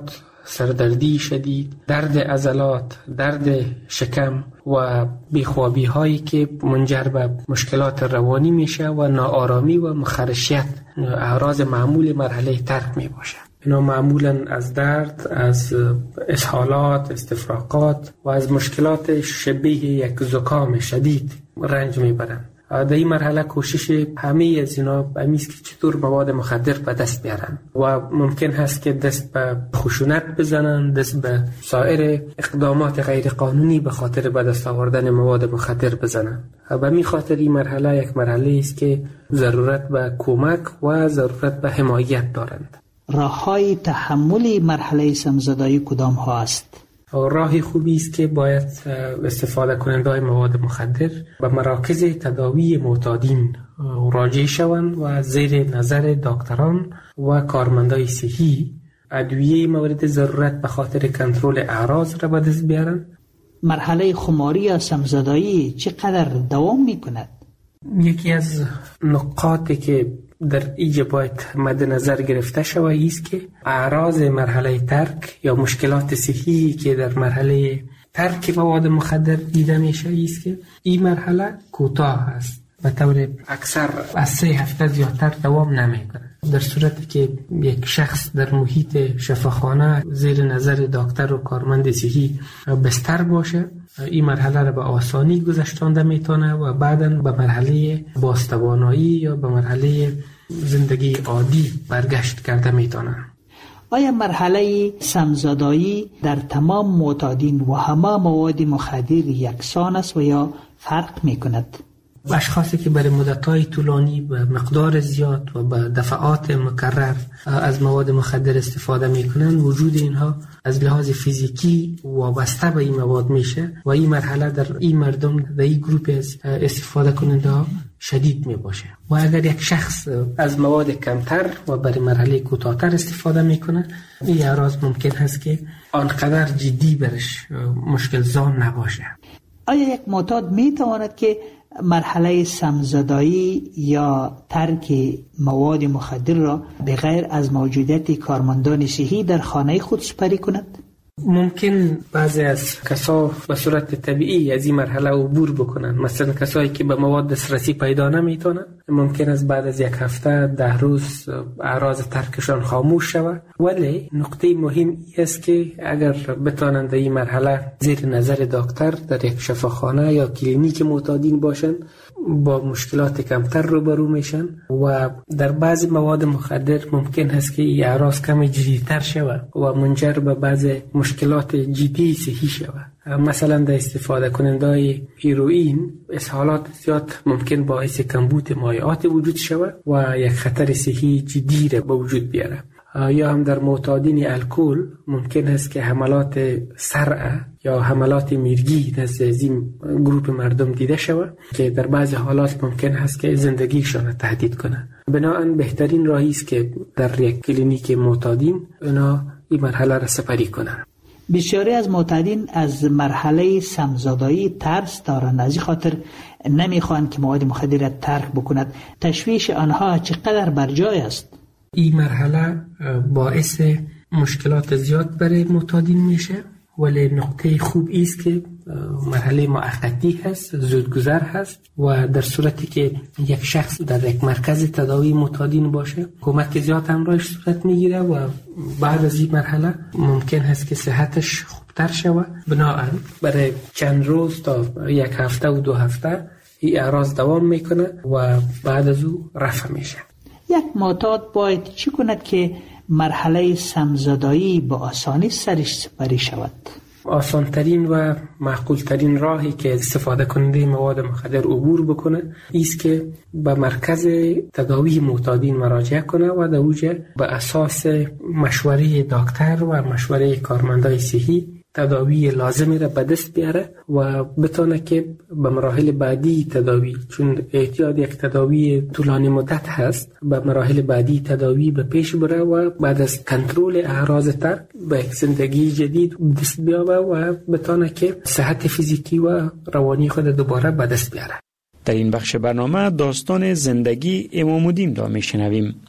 سردردی شدید، درد عضلات، درد شکم و بیخوابی هایی که منجر به مشکلات روانی میشه و ناآرامی و مخرشیت اعراض معمول مرحله ترک می باشه. اینا معمولا از درد، از اسهالات، استفراغات و از مشکلات شبیه یک زکام شدید رنج میبرند. در این مرحله کوشش همه از اینا همیست که چطور مواد مخدر به دست بیارن و ممکن هست که دست به خشونت بزنن، دست به سایر اقدامات غیر قانونی به خاطر به دست آوردن مواد مخدر بزنن. به می خاطر این مرحله یک مرحله است که ضرورت به کمک و ضرورت به حمایت دارند. راه‌های تحمل مرحله سمزدایی کدام ها است؟ راهی خوبی است که باید استفاده کننده‌های مواد مخدر به مراکز تداوی معتادین راجع شوند و زیر نظر دکتران و کارمندای صحی ادویه مورد ضرورت به خاطر کنترل اعراض را به دست بیارن. مرحله خماری یا سمزدایی چقدر دوام می‌کند؟ یکی از نقاطی که در اینجا باید مد نظر گرفته شود است که اعراض مرحله ترک یا مشکلات صحی که در مرحله ترک مواد مخدر دیده میشه است که این مرحله کوتاه است، به طور اکثر از سه هفته زیادتر دوام نمیکنه. در صورتی که یک شخص در محیط شفاخانه زیر نظر دکتر و کارمند صحی بستر باشه، این مرحله را به آسانی گذشتانده میتونه و بعداً به مرحله بازتوانایی یا به مرحله زندگی عادی برگشت کرده میتونه. آیا مرحله سمزدایی در تمام معتادین و همه مواد مخدر یکسان است و یا فرق میکند؟ اشخاصی که برای مدت‌های طولانی به مقدار زیاد و به دفعات مکرر از مواد مخدر استفاده میکنن، وجود اینها از لحاظ فیزیکی وابسته به این مواد میشه و این مرحله در این مردم در این گروپ از استفاده کننده ها شدید میباشه. و اگر یک شخص از مواد کمتر و برای مرحله کوتاه‌تر استفاده میکنه، این اعراض ممکن هست که آنقدر جدی برش مشکل زان نباشه. آیا یک معتاد میتواند که مرحله سمزدایی یا ترک مواد مخدر را بغیر از موجودیت کارمندان صحی در خانه خود سپری کند؟ ممکن بعضی از کسا به صورت طبیعی از این مرحله عبور بکنن. مثلا کسایی که به مواد دسترسی پیدا نمیتونن، ممکن است بعد از یک هفته ده روز اعراض ترکشان خاموش شود. ولی نقطه مهم این است که اگر بتوانند در این مرحله زیر نظر دکتر در یک شفاخانه یا کلینیک معتادین باشند، با مشکلات کمتر روبرو میشن و در بعضی مواد مخدر ممکن است که این اعراض کمی جدی‌تر شود و منجر به بعضی مشکلات جدی صحی شود. مثلا در استفاده کننده‌های هیروئین اسهالات زیاد ممکن باعث کمبود مایعات وجود شود و یک خطر صحی جدی را به وجود بیاره. یا هم در معتادین الکل ممکن است که حملات صرع یا حملات میرگی نزد این گروه مردم دیده شود که در بعضی حالات ممکن است که زندگیشان تهدید کنه. بنابراین بهترین راهی است که در یک کلینیک معتادین اینا این مرحله را سپری کنند. بسیاری از معتادین از مرحله سمزدایی ترس دارند، از این خاطر نمیخوان که مواد مخدر را ترک بکند. تشویش آنها چقدر بر جای است؟ این مرحله باعث مشکلات زیاد برای معتادین میشه، ولی نقطه خوب است که مرحله موقتی هست، زودگذر هست و در صورتی که یک شخص در یک مرکز تداوی معتادین باشه، کمک زیاد همراهش صورت میگیره و بعد از این مرحله ممکن هست که صحتش خوبتر شود. بنابراین برای چند روز تا یک هفته و دو هفته این اعراض دوام میکنه و بعد از او رفع میشه. یک معتاد باید چی کند که مرحله سمزدایی با آسانی سرش سپری شود؟ آسانترین و معقولترین راهی که استفاده کننده مواد مخدر عبور بکنه ایست که به مرکز تداوی معتادین مراجعه کنه و در اوجه به اساس مشوره دکتر و مشوره کارمندای صحی تداوی لازمی را به دست بیاره و بتونه که به مراحل بعدی تداوی، چون احتیاج یک تداوی طولانی مدت هست، به مراحل بعدی تداوی به پیش بره و بعد از کنترل اعراض ترک به یک زندگی جدید دست بیاره و بتونه که صحت فیزیکی و روانی خود دوباره به دست بیاره. در این بخش برنامه داستان زندگی امام الدین را میشنویم.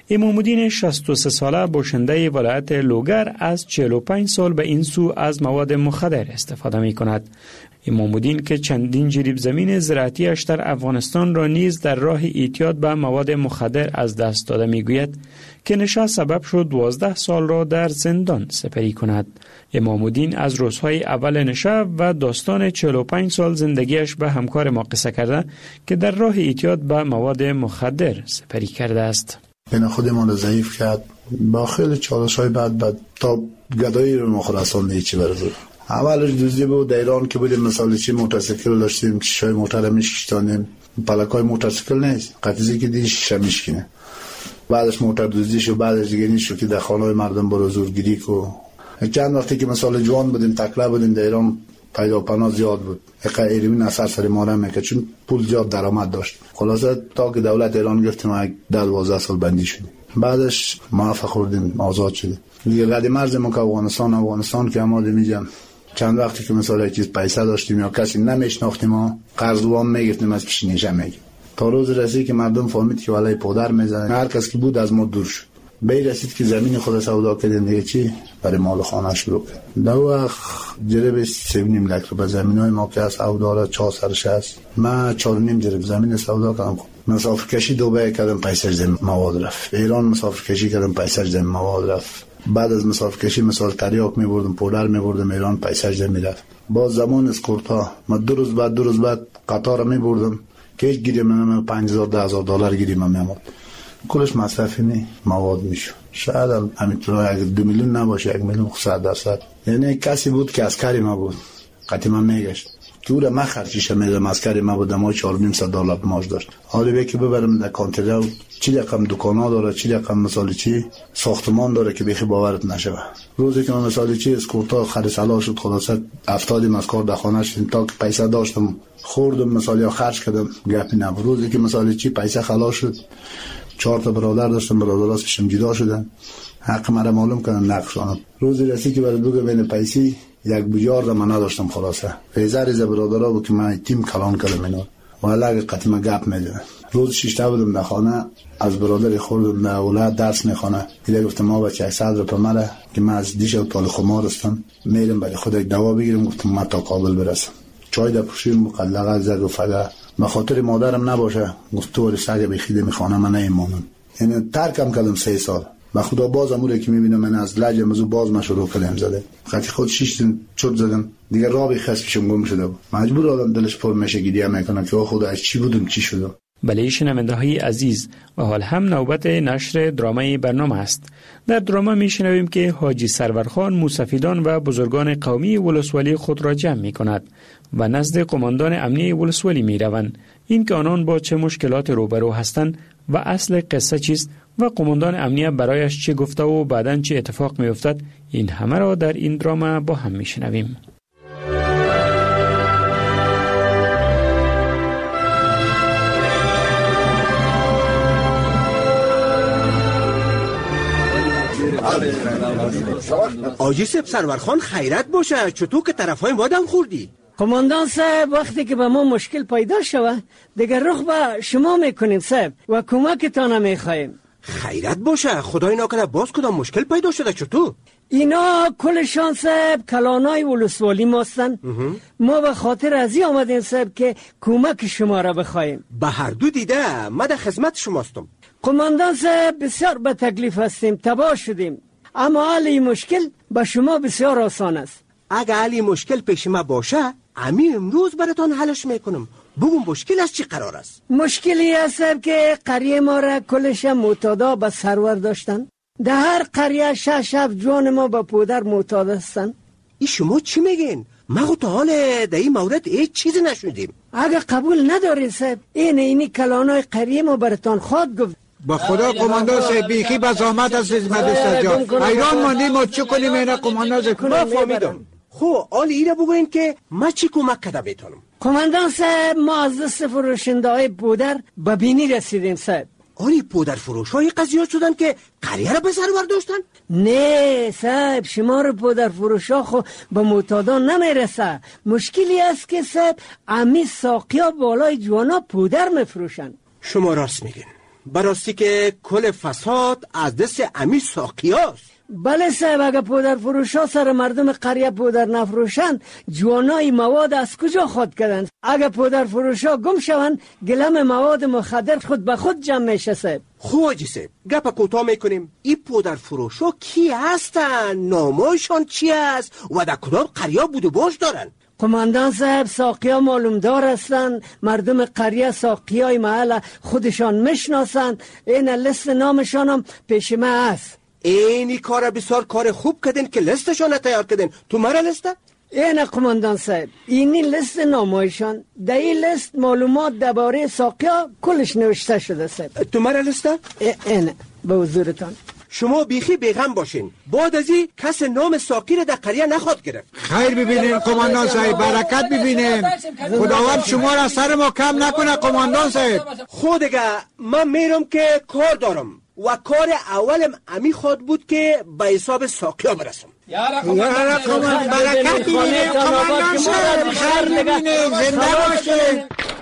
امامالدین شصت و سه ساله باشنده ولایت لوگر از چهل و پنج سال به این سو از مواد مخدر استفاده می کند. امامالدین که چندین جریب زمین زراعتیش در افغانستان را نیز در راه اعتیاد به مواد مخدر از دست داده می گوید که نشه سبب شد دوازده سال را در زندان سپری کند. امامالدین از روزهای اول نشه و داستان چهل و پنج سال زندگیش به همکار ما قصه کرده که در راه اعتیاد به مواد مخدر سپری کرده است. این خودمان را ضعیف کرد، با خیلی چالش های بعد بعد تا گدایی رو مخلصان نیچی برزور. اولش دوزی بود در ایران که بودیم مثال چی موتورسیکل داشتیم، چیشای موتور میشکشتانیم، پلکای موتورسیکل نیست، قطیزی که دیدی شیشه میشکنه. بعدش موتور دوزی شو، بعدش دیگه نیست که در خانه مردم برو زورگیری کو. چند وقتی که مثال جوان بودیم تکلا بودیم در ایران پیدا پناه زیاد بود، اقا ایرمین اثر سر ماره میکرد چون پول زیاد درآمد داشت. خلاصه تا که دولت ایران گفتیم یک ده دوازده سال بندی شدیم، بعدش موفق خوردیم آزاد شدیم دیگه. قدیم مرزمون که افغانستان افغانستان که ما میگم چند وقتی که مثلا چیز پیسه داشتیم یا کسی نمیشناختیم ما قرض وام میگرفتیم از پیش نیشه میگیم تا روز رسید که مردم فهمید که ولای پدر میزنه، هر کس که بود از ما دور شد. به رسید که زمین خود سودا کردن دیگه چی برای مال خانه شروع کرد. در وقت جرب سه و نیم لک رو به زمینای ما که از سودا چهار سرش هست، من چهار و نیم جرب زمین سودا کردم. مسافر کشی دبی کردم پیسش زمین مواد رفت، ایران مسافر کشی کردم پیسش زمین مواد رفت. بعد از مسافر کشی مثال تریاک می بردم پودر می بردم ایران پیسش زمین رفت. با زمان اسکورتا من دو روز بعد دو روز بعد قطار می بردم که هیچ گیری من پنج هزار ده هزار دلار گیری من میامد. کلش مصرفی نی مواد میشو. شاید همینطور اگه دو میلیون نباشه یک میلیون صد درصد. یعنی کسی بود که عسکری ما بود قطعی من میگشت که او را من خرچیشه میدم، عسکری ما بود ما چهار و نیم صد دلار معاش داشت. حالا به که ببرم در کانتر چی رقم دکانا داره، چی رقم مثال چی ساختمان داره که بخی باورت نشه. روزی که من مثال چی اسکورتا خرید سلا شد خلاصه افتادیم از کار در خانه شدیم تا که پیسه داشتم خوردم مثال یا خرج کردم گپی نبود. روزی که مثال چی پیسه خلاص شد چهار تا برادر داشتم، برادرها پیشم جدا شدن، حق مرا معلوم کردن نقشانم. روزی رسید که برای بگم بین پیسی یک بجار را من نداشتم خلاصه ریزه ریزه برادرها بود که من تیم کلان کردم اینو و علاقه قطعی گپ میدونم. روز شیشته بودم در خانه از برادر خوردم در اولاد درس میخونه. دیگه گفتم ما بچه صد روپیه مره که من از دیش و طال خمار هستم میرم برای خود یک دوا بگیرم. گفتم من تا کابل برسم چای در پوشیم مقلقه زد و فقط به خاطر مادرم نباشه گفت تو ولی سگ بخیده میخوانه من نیمانم. یعنی ترکم کردم سه سال و خدا باز اموره که میبینم من از لج مزو باز ما شروع کردم زده خاطی خود شش دن چرت زدم دیگه رابی خاص پیشم گم شده بود. مجبور آدم دلش پر میشه گیریه میکنه که خدا از چی بودم چی شدم. بله شنونده های عزیز و حال هم نوبت نشر درامای برنامه است. در دراما میشنویم که حاجی سرورخان موسفیدان و بزرگان قومی ولسوالی خود را جمع می کند و نزد قماندان امنیه ولسوالی می روند. این که آنان با چه مشکلات روبرو هستند و اصل قصه چیست و قماندان امنیه برایش چه گفته و بعداً چه اتفاق می افتد، این همه را در این دراما با هم میشنویم. آجی سب سرورخان خیرت باشه، چطور که طرفای وادم خوردی؟ قماندان صاحب وقتی که به ما مشکل پیدا شوه دیگر رخ به شما میکنیم صاحب و کمکتان میخوایم. خیرت باشه، خدای نکنه باز کدام مشکل پیدا شده چطور؟ اینا کلشان صاحب کلانای ولسوالی ماستن. ما به خاطر ازی آمدیم صاحب که کمک شما را بخوایم. به هر دو دیده من در خدمت شماستم. قماندان صاحب بسیار به تکلیف هستیم، تباه شدیم، اما حل این مشکل به شما بسیار آسان است. اگه حل مشکل پیش ما باشه امی امروز براتان حلش میکنم. بگم مشکل از چی قرار است؟ مشکلی است که قریه ما را کلش معتادا به سرور داشتن. در هر قریه شش هفت جوان ما به پودر معتاد هستن. ای شما چی میگین؟ ما تا حال در این مورد هیچ چیزی نشنیدیم. اگه قبول ندارین صاحب این اینی کلانای قریه ما براتان خواد گفت. با خدا قماندان صاحب بیخی به زحمت از خدمت سجا ایران ماندیم ما چه کنیم اینا قماندان صاحب؟ ما فهمیدم. خو آل ایره بگوین که ما چی کمک کده بیتونم؟ قماندان صاحب ما از دست فروشنده های پودر به بینی رسیدیم صاحب. آری پودر فروش های قضیه شدن که قریه را به سرور داشتن؟ نه صاحب شمار پودر فروش ها خو به معتادان نمیرسه. مشکلی است که صاحب امی ساقیا بالای جوانا پودر میفروشن. شما راست میگین. براستی که کل فساد از دست امی ساقیاست. بله صاحب، اگه پودر فروشا سر مردم قریه پودر نفروشن، جوانای مواد از کجا خود کردن؟ اگه پودر فروشا گم شون، گلم مواد مخدر خود به خود جمع میشه صاحب. خوب جی صاحب، گپ کوتاه میکنیم. این پودر فروشا کی هستن؟ نامایشان چی است؟ و در کدام قریه بود و باش دارن؟ قماندان صاحب، ساقیا معلوم دار هستن، مردم قریه ساقیای محل خودشان میشناسن. این لیست نامشان هم پیش ما هست. اینی کار بسیار کار خوب کردین که لیستشان تیار کردین. تو مرا لیسته؟ این قماندان صاحب، اینی لیست نامایشان. در این لیست معلومات درباره ساقیا کلش نوشته شده صاحب. تو مرا لیسته؟ این به حضورتان. شما بیخی بیغم باشین. بعد از این کس نام ساقی را در قریه نخواد گرفت. خیر ببینین قماندان صاحب، برکت ببینین. خداوند شما را سر ما کم نکنه قماندان صاحب. خود دیگه من میرم که کار دارم و کار اولم امی خود بود که به حساب ساقیا برسم. یارا قماندان برکت ببینین قماندان صاحب. خیر ببینین، زنده باشین.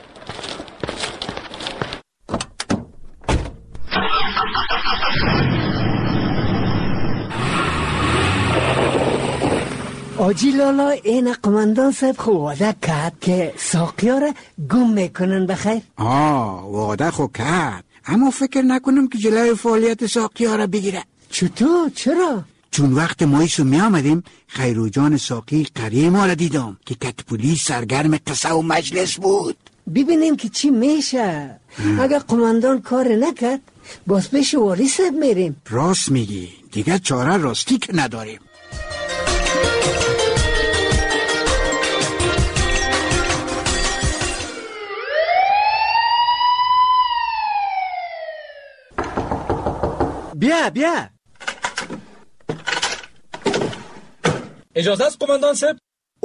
آجی لالا، این قماندان صاحب خو وعده کرد که ساقیا را گم میکنن بخیر. آه وعده خو کرد، اما فکر نکنم که جلوی فعالیت ساقیا را بگیره. چطور؟ چرا؟ چون وقت مایشو می آمدیم خیرو جان ساقی قریه ما را دیدم که کتپولی سرگرم قصه و مجلس بود. ببینیم که چی میشه. اگر قماندان کار نکرد باز پیش والی صاحب میریم. راست میگی، دیگر چاره راستی که نداریم. بیا بیا. اجازه است قماندان صاحب؟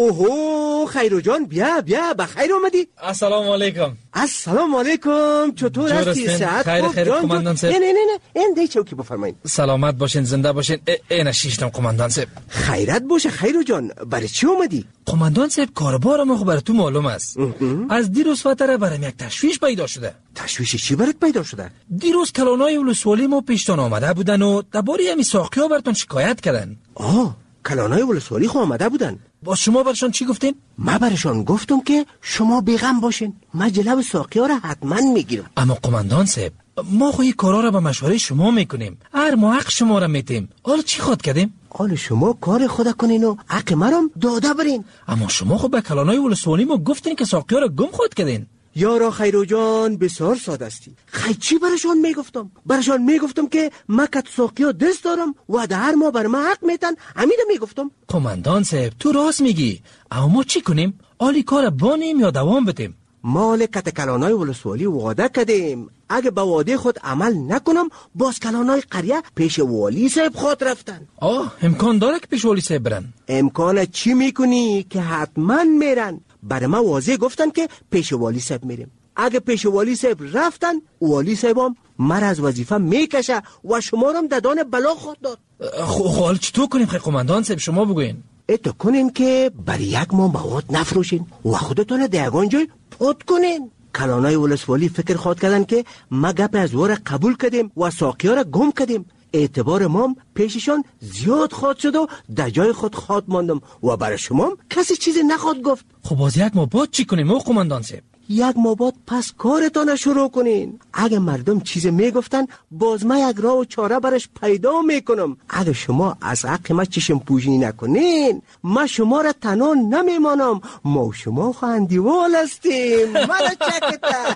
اوهو خیرو جان، بیا بیا، بخیر اومدی. السلام علیکم. السلام علیکم. چطور هستی؟ صحت خیر خوب؟ خیر قماندان صاحب. نه نه نه نه این دی چوکی بفرمایید. سلامت باشین، زنده باشین. اینا شیشتم قماندان صاحب. خیرت باشه خیرو جان. برای چی اومدی؟ قماندان صاحب کاربار ما برای تو معلوم است. از دیروز فتره برام یک تشویش پیدا شده. تشویش چی برات پیدا شده؟ دیروز کلانای ولسوالی ما پیشتان آمده بودن و درباره همین ساقیا براتون شکایت کردن. آه کلانای ولسوالی خو آمده بودن. با شما برشان چی گفتین؟ ما برشان گفتم که شما بیغم باشین، ما جلو ساقیا را حتما میگیرم. اما قماندان صاحب، ما خو این کارا را به مشوره شما میکنیم، هر ما حق شما را میتیم. حالا چی خود کردیم؟ حالا شما کار خود کنین و حق مرام داده برین. اما شما خو به کلانای ولسوالی ما گفتین که ساقیا را گم خود کردین. یارا خیرو جان بسیار ساده استی. خیلی چی برشان میگفتم؟ برشان میگفتم که ما کت ساقیا دست دارم و در هر ما بر ما حق میتن. امیده میگفتم. قماندان صاحب تو راست میگی، اما ما چی کنیم؟ آلی کار بانیم یا دوام بدیم؟ مال کت کلانای ولسوالی وعده کردیم، اگه به وعده خود عمل نکنم باز کلانای قریه پیش والی صاحب خود رفتن. آه امکان داره که پیش والی صاحب برن؟ امکان چی میکنی که حتما میرن. برای ما واضح گفتن که پیش والی صاحب میریم. اگه پیش والی صاحب رفتن، والی صاحب هم مر از وظیفه میکشه و شما رو هم ددان بلا خود داد. خب حال چطور کنیم خیلی قماندان صاحب؟ شما بگوین. اتو کنین که برای یک ما مواد نفروشین و خودتون دیگان جای پود کنین. کلانای ولسوالی فکر خود کردن که ما گپ از وار قبول کردیم و ساقیا را گم کردیم. اعتبار ما پیششان زیاد خود شد و در جای خود خود ماندم و برای شما کسی چیزی نخواد گفت. خب باز یک ما بعد چی کنیم او قماندان صاحب؟ یک ما بعد پس کارتان شروع کنین. اگه مردم چیز میگفتن باز ما یک راه و چاره برش پیدا میکنم. اگه شما از حق ما چشم پوشی نکنین ما شما را تنها نمیمانم. ما و شما خواهندیوال هستیم. مرا چکتا.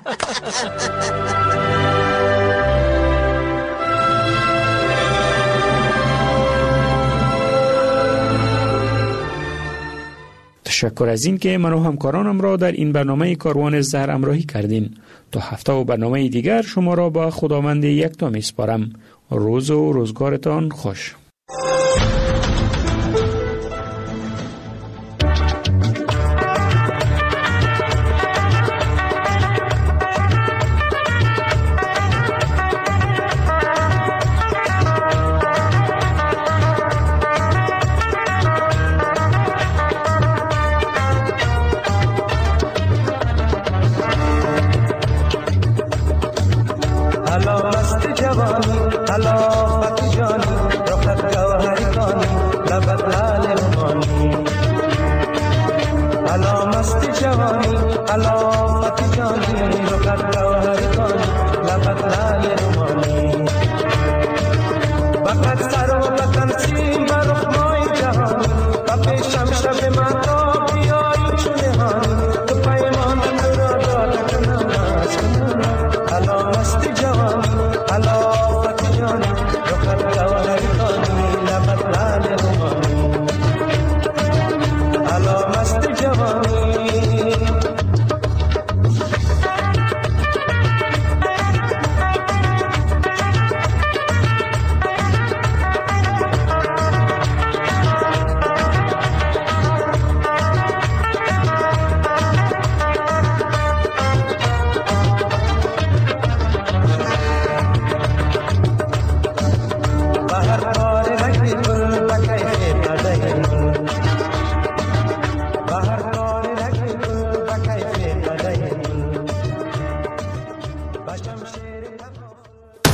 تشکر از این که من و همکارانم را در این برنامه کاروان زهر همراهی کردین. تا هفته و برنامه دیگر شما را با خداوند یکتا میسپارم. روز و روزگارتان خوش. Hello. جوانی، تلافت